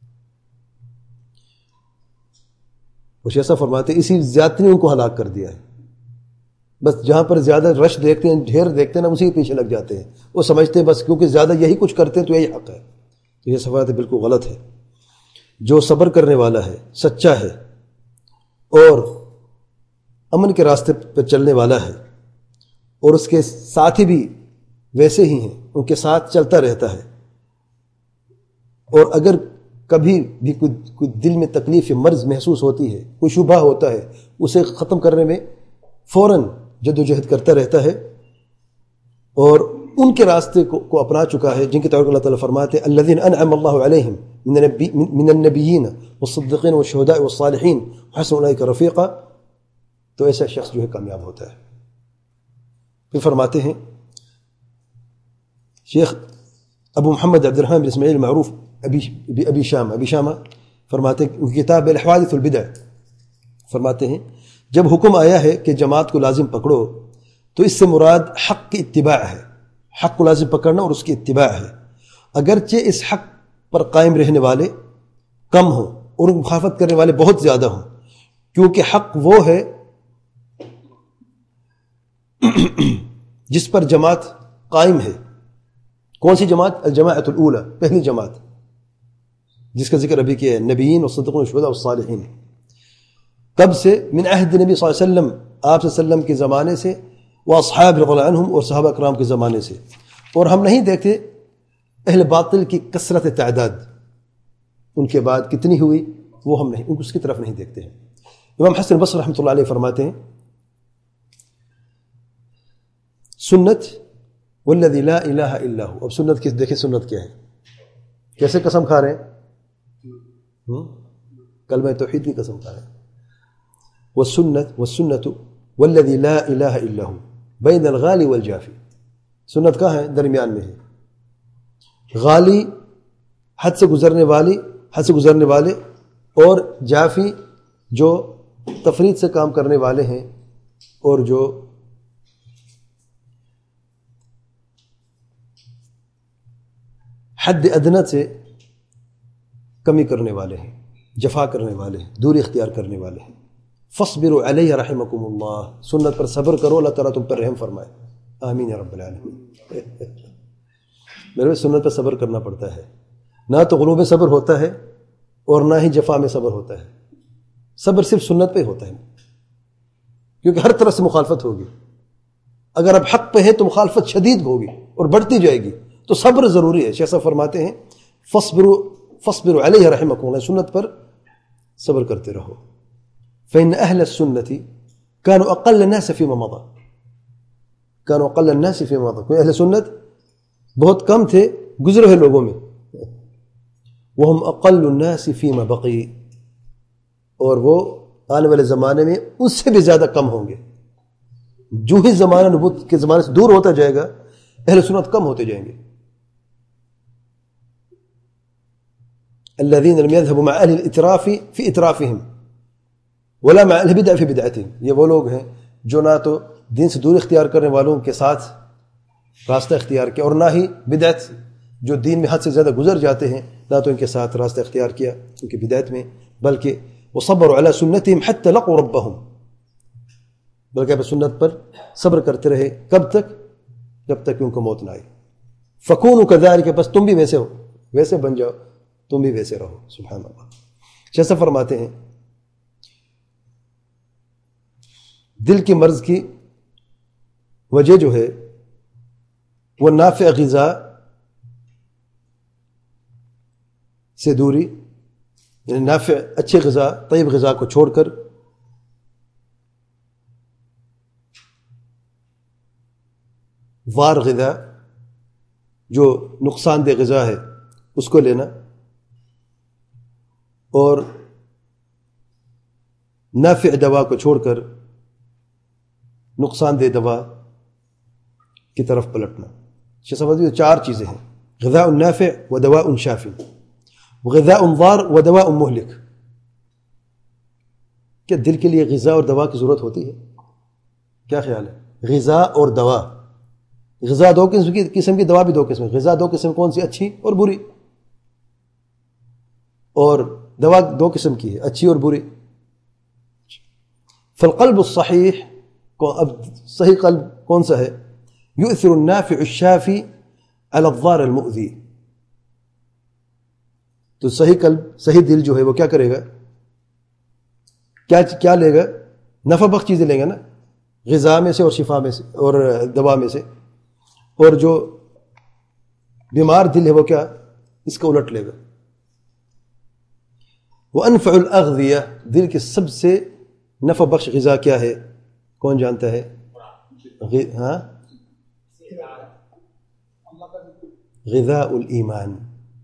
S1: وہ ایسا فرماتے ہیں اسی زیادتی نے ان کو ہلاک کر دیا ہے، بس جہاں پر زیادہ رش دیکھتے ہیں، ڈھیر دیکھتے ہیں نا، اسی کے پیچھے لگ جاتے ہیں، وہ سمجھتے ہیں بس کیونکہ زیادہ یہی کچھ کرتے ہیں تو یہی حق ہے۔ تو یہ سفارت بالکل غلط ہے۔ جو صبر کرنے والا ہے، سچا ہے، اور امن کے راستے پر چلنے والا ہے، اور اس کے ساتھی بھی ویسے ہی ہیں، ان کے ساتھ چلتا رہتا ہے، اور اگر کبھی بھی کوئی دل میں تکلیف یا مرض محسوس ہوتی ہے، کوئی شبہ ہوتا ہے، اسے ختم کرنے میں فوراً جد و جہد کرتا رہتا ہے، اور ان کے راستے کو اپنا چکا ہے جن کی تعلق اللہ تعالیٰ فرماتے ہیں الذین انعم اللہ علیہم من النبیین والصدیقین والشہداء والصالحین وحسن اولئک رفیقا، تو ایسا شخص جو ہے کامیاب ہوتا ہے۔ پھر فرماتے ہیں شیخ ابو محمد عبد الرحمن بن اسماعیل معروف ابی شامہ فرماتے ہیں کتاب الحوادث البدع، فرماتے ہیں جب حکم آیا ہے کہ جماعت کو لازم پکڑو تو اس سے مراد حق کی اتباع ہے، حق کو لازم پکڑنا اور اس کی اتباع ہے، اگرچہ اس حق پر قائم رہنے والے کم ہوں اور مخالفت کرنے والے بہت زیادہ ہوں، کیونکہ حق وہ ہے جس پر جماعت قائم ہے۔ کون سی جماعت؟ الجماعت الاولی، پہلی جماعت جس کا ذکر ابھی کیا ہے، نبیین والصدیقین والشہداء والصالحین۔ کب سے؟ من عہد نبی صلی اللہ علیہ وسلم، آپ صلی اللہ علیہ وسلم کے زمانے سے، واصحاب رضی اللہ عنہم، اور صحابہ کرام کے زمانے سے۔ اور ہم نہیں دیکھتے اہل باطل کی کثرت تعداد ان کے بعد کتنی ہوئی، وہ ہم نہیں، اس کی طرف نہیں دیکھتے ہیں۔ امام حسن بصری رحمۃ اللہ علیہ فرماتے ہیں سنت والذی لا الہ الا ہو۔ اب سنت کی دیکھیں سنت کیا ہے، کیسے قسم کھا رہے ہیں؟ کلمہ توحید کی قسم کھا رہے ہیں۔ والسنت والذی لا الہ الا ہو بین الغالی والجافی۔ سنت کہاں ہے؟ درمیان میں ہے۔ غالی حد سے گزرنے والے اور جافی جو تفرید سے کام کرنے والے ہیں اور جو حد ادنیٰ سے کمی کرنے والے ہیں، جفا کرنے والے ہیں، دوری اختیار کرنے والے ہیں۔ فاصبروا علیہ رحمکم اللہ، سنت پر صبر کرو، اللہ تعالیٰ تم پر رحم فرمائے، آمین یا رب العالمین۔ میرے سنت پر صبر کرنا پڑتا ہے، نہ تو غلو میں صبر ہوتا ہے اور نہ ہی جفا میں صبر ہوتا ہے، صبر صرف سنت پہ ہوتا ہے، کیونکہ ہر طرف سے مخالفت ہوگی۔ اگر اب حق پہ ہے تو مخالفت شدید ہوگی اور بڑھتی جائے گی، تو صبر ضروری ہے۔ شیخ صاحب فرماتے ہیں فاصبروا علیہ رحمکم اللہ، سنت پر صبر کرتے رہو۔ فإن أهل السنة كانوا أقل الناس فيما مضى، كانوا أقل الناس فيما مضى، کوئی اہل سنت بہت کم تھے گزرے ہوئے لوگوں میں، وهم أقل الناس فيما بقي، اور وہ آنے والے زمانے میں اس سے بھی زیادہ کم ہوں گے۔ جو ہی زمانہ نبوت کے زمانے سے دور ہوتا جائے گا اہل سنت کم ہوتے جائیں گے۔ الذين لم يذهبوا مع أهل الإتراف في إترافهم ولا مع أهل البدع في بدعتهم، یہ وہ لوگ ہیں جو نہ تو دین سے دور اختیار کرنے والوں کے ساتھ راستہ اختیار کیا اور نہ ہی بدعت جو دین میں حد سے زیادہ گزر جاتے ہیں نہ تو ان کے ساتھ راستہ اختیار کیا ان کی بدعت میں، بلکہ وصبروا على سنتهم حتى لقوا ربهم، بلکہ اپنے سنت پر صبر کرتے رہے، کب تک؟ جب تک ان کو موت نہ آئی۔ فكونوا كذلك، بس تم بھی ویسے ہو، ویسے بن جاؤ، تم بھی ویسے رہو۔ سبحان اللہ۔ جیسا فرماتے ہیں دل کی مرض کی وجہ جو ہے وہ نافع غذا سے دوری، یعنی نافع اچھے غذا، طیب غذا کو چھوڑ کر ضار غذا جو نقصان دہ غذا ہے اس کو لینا، اور نافع دوا کو چھوڑ کر نقصان دہ دوا کی طرف پلٹنا۔ شیخ چار چیزیں ہیں، غذاء نافع و دواء شافی، غذاء ضار و دواء مہلک۔ کیا دل کے لیے غذا اور دوا کی ضرورت ہوتی ہے؟ کیا خیال ہے؟ غذا اور دوا، غذا دو قسم کی، دوا بھی دو قسم کی۔ غذا دو قسم کون سی؟ اچھی اور بری، اور دوا دو قسم کی ہے، اچھی اور بری۔ فالقلب الصحیح، اب صحیح قلب کون سا ہے؟ یؤثر النافع الشافی علی الضار المؤذی۔ تو صحیح قلب، صحیح دل جو ہے وہ کیا کرے گا؟ کیا لے گا؟ نفع بخش چیزیں لے گا نا، غذا میں سے اور شفا میں سے اور دوا میں سے، اور جو بیمار دل ہے وہ کیا؟ اس کا الٹ لے گا۔ وانفع الاغذیہ، دل کے سب سے نفع بخش غذا کیا ہے؟ کون جانتا ہے؟ ہاں، غذاء الایمان۔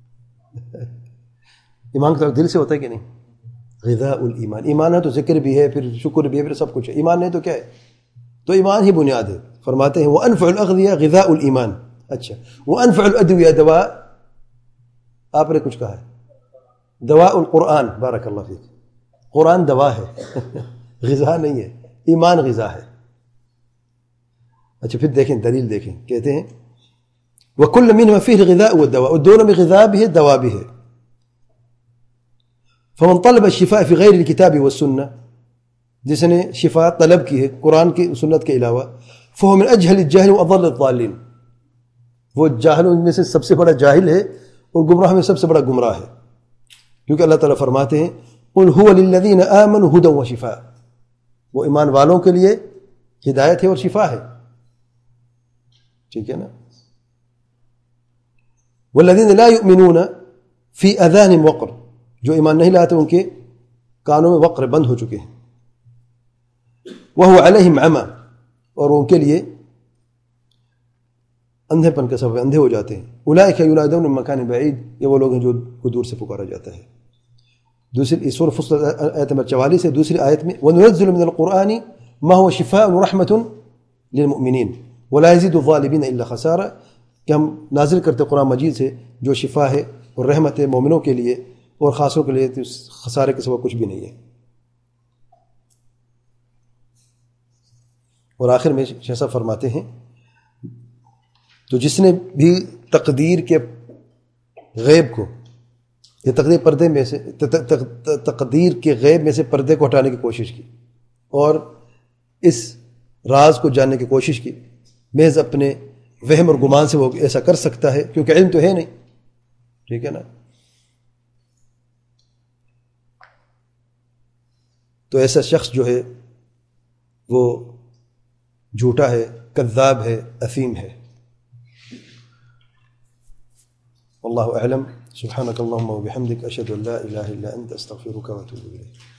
S1: ایمان کا دل سے ہوتا ہے کہ نہیں؟ غذاء الایمان، ایمان ہے تو ذکر بھی ہے، پھر شکر بھی ہے، پھر سب کچھ ہے۔ ایمان نہیں تو کیا ہے؟ تو ایمان ہی بنیاد ہے۔ فرماتے ہیں وانفع الاغذیہ غذاء الایمان۔ اچھا، وانفع الادویہ، دوا آپ نے کچھ کہا ہے، دواء القرآن، بارک اللہ فیک، قرآن دوا ہے غذا نہیں ہے، ایمان غذا ہے۔ اچھا پھر دیکھیں دلیل دیکھیں، کہتے ہیں وَكُلَّ مِنْهُمَا فِيهِ الْغِذَاءُ وَالدَّوَاءُ، اور دونوں میں غذا بھی ہے دوا بھی ہے۔ فَمَنْ طَلَبَ الشِّفَاءَ فِي غَيْرِ الْكِتَابِ وَالسُّنَّةِ، جس نے شفا طلب کی ہے قرآن کی سنت کے علاوہ، فَهُوَ مِنْ أَجْهَلِ الْجَاهِلِ وَأَضَلِّ الضَّالِّينَ، وہ جاہلوں میں سے سب سے بڑا جاہل ہے اور گمراہ میں سب سے بڑا گمراہ ہے، کیونکہ اللہ تعالیٰ فرماتے ہیں قُلْ هُوَ لِلَّذِينَ آمَنُوا هُدًى وَشِفَاءً، وہ ایمان والوں کے لیے ہدایت ہے اور شفا ہے، ٹھیک ہے نا؟ والذین لا یؤمنون فی اذانہم وقر، جو ایمان نہیں لاتے ان کے کانوں میں وقر بند ہو چکے ہیں، وہو علیہم عمی، اور ان کے لیے اندھے پن کا سبب، اندھے ہو جاتے ہیں، اولئک ینادون من مکان بعید، یہ وہ لوگ ہیں جو کو دور سے پکارا جاتا ہے۔ دوسری سورہ فصلت آیت نمبر 44 ہے، دوسری آیت میں وَنُنَزِّلُ مِنَ الْقُرْآنِ مَا هُوَ شِفَاءٌ وَرَحْمَةٌ لِلْمُؤْمِنِينَ وَلَا يَزِيدُ الظَّالِمِينَ إِلَّا خَسَارًا، کہ ہم نازل کرتے قرآن مجید سے جو شفا ہے اور رحمت ہے مومنوں کے لیے اور خاصوں کے لیے، خسارے کے سوا کچھ بھی نہیں ہے۔ اور آخر میں شیخ صاحب فرماتے ہیں تو جس نے بھی تقدیر کے غیب کو، یہ تقدیر پردے میں سے، تقدیر کے غیب میں سے پردے کو ہٹانے کی کوشش کی اور اس راز کو جاننے کی کوشش کی، محض اپنے وہم اور گمان سے وہ ایسا کر سکتا ہے، کیونکہ علم تو ہے نہیں، ٹھیک ہے نا؟ تو ایسا شخص جو ہے وہ جھوٹا ہے، کذاب ہے، اثیم ہے۔ واللہ اعلم، سبحانک اللہم وبحمدک، اشہد ان لا الہ الا انت، استغفرک واتوب الیک۔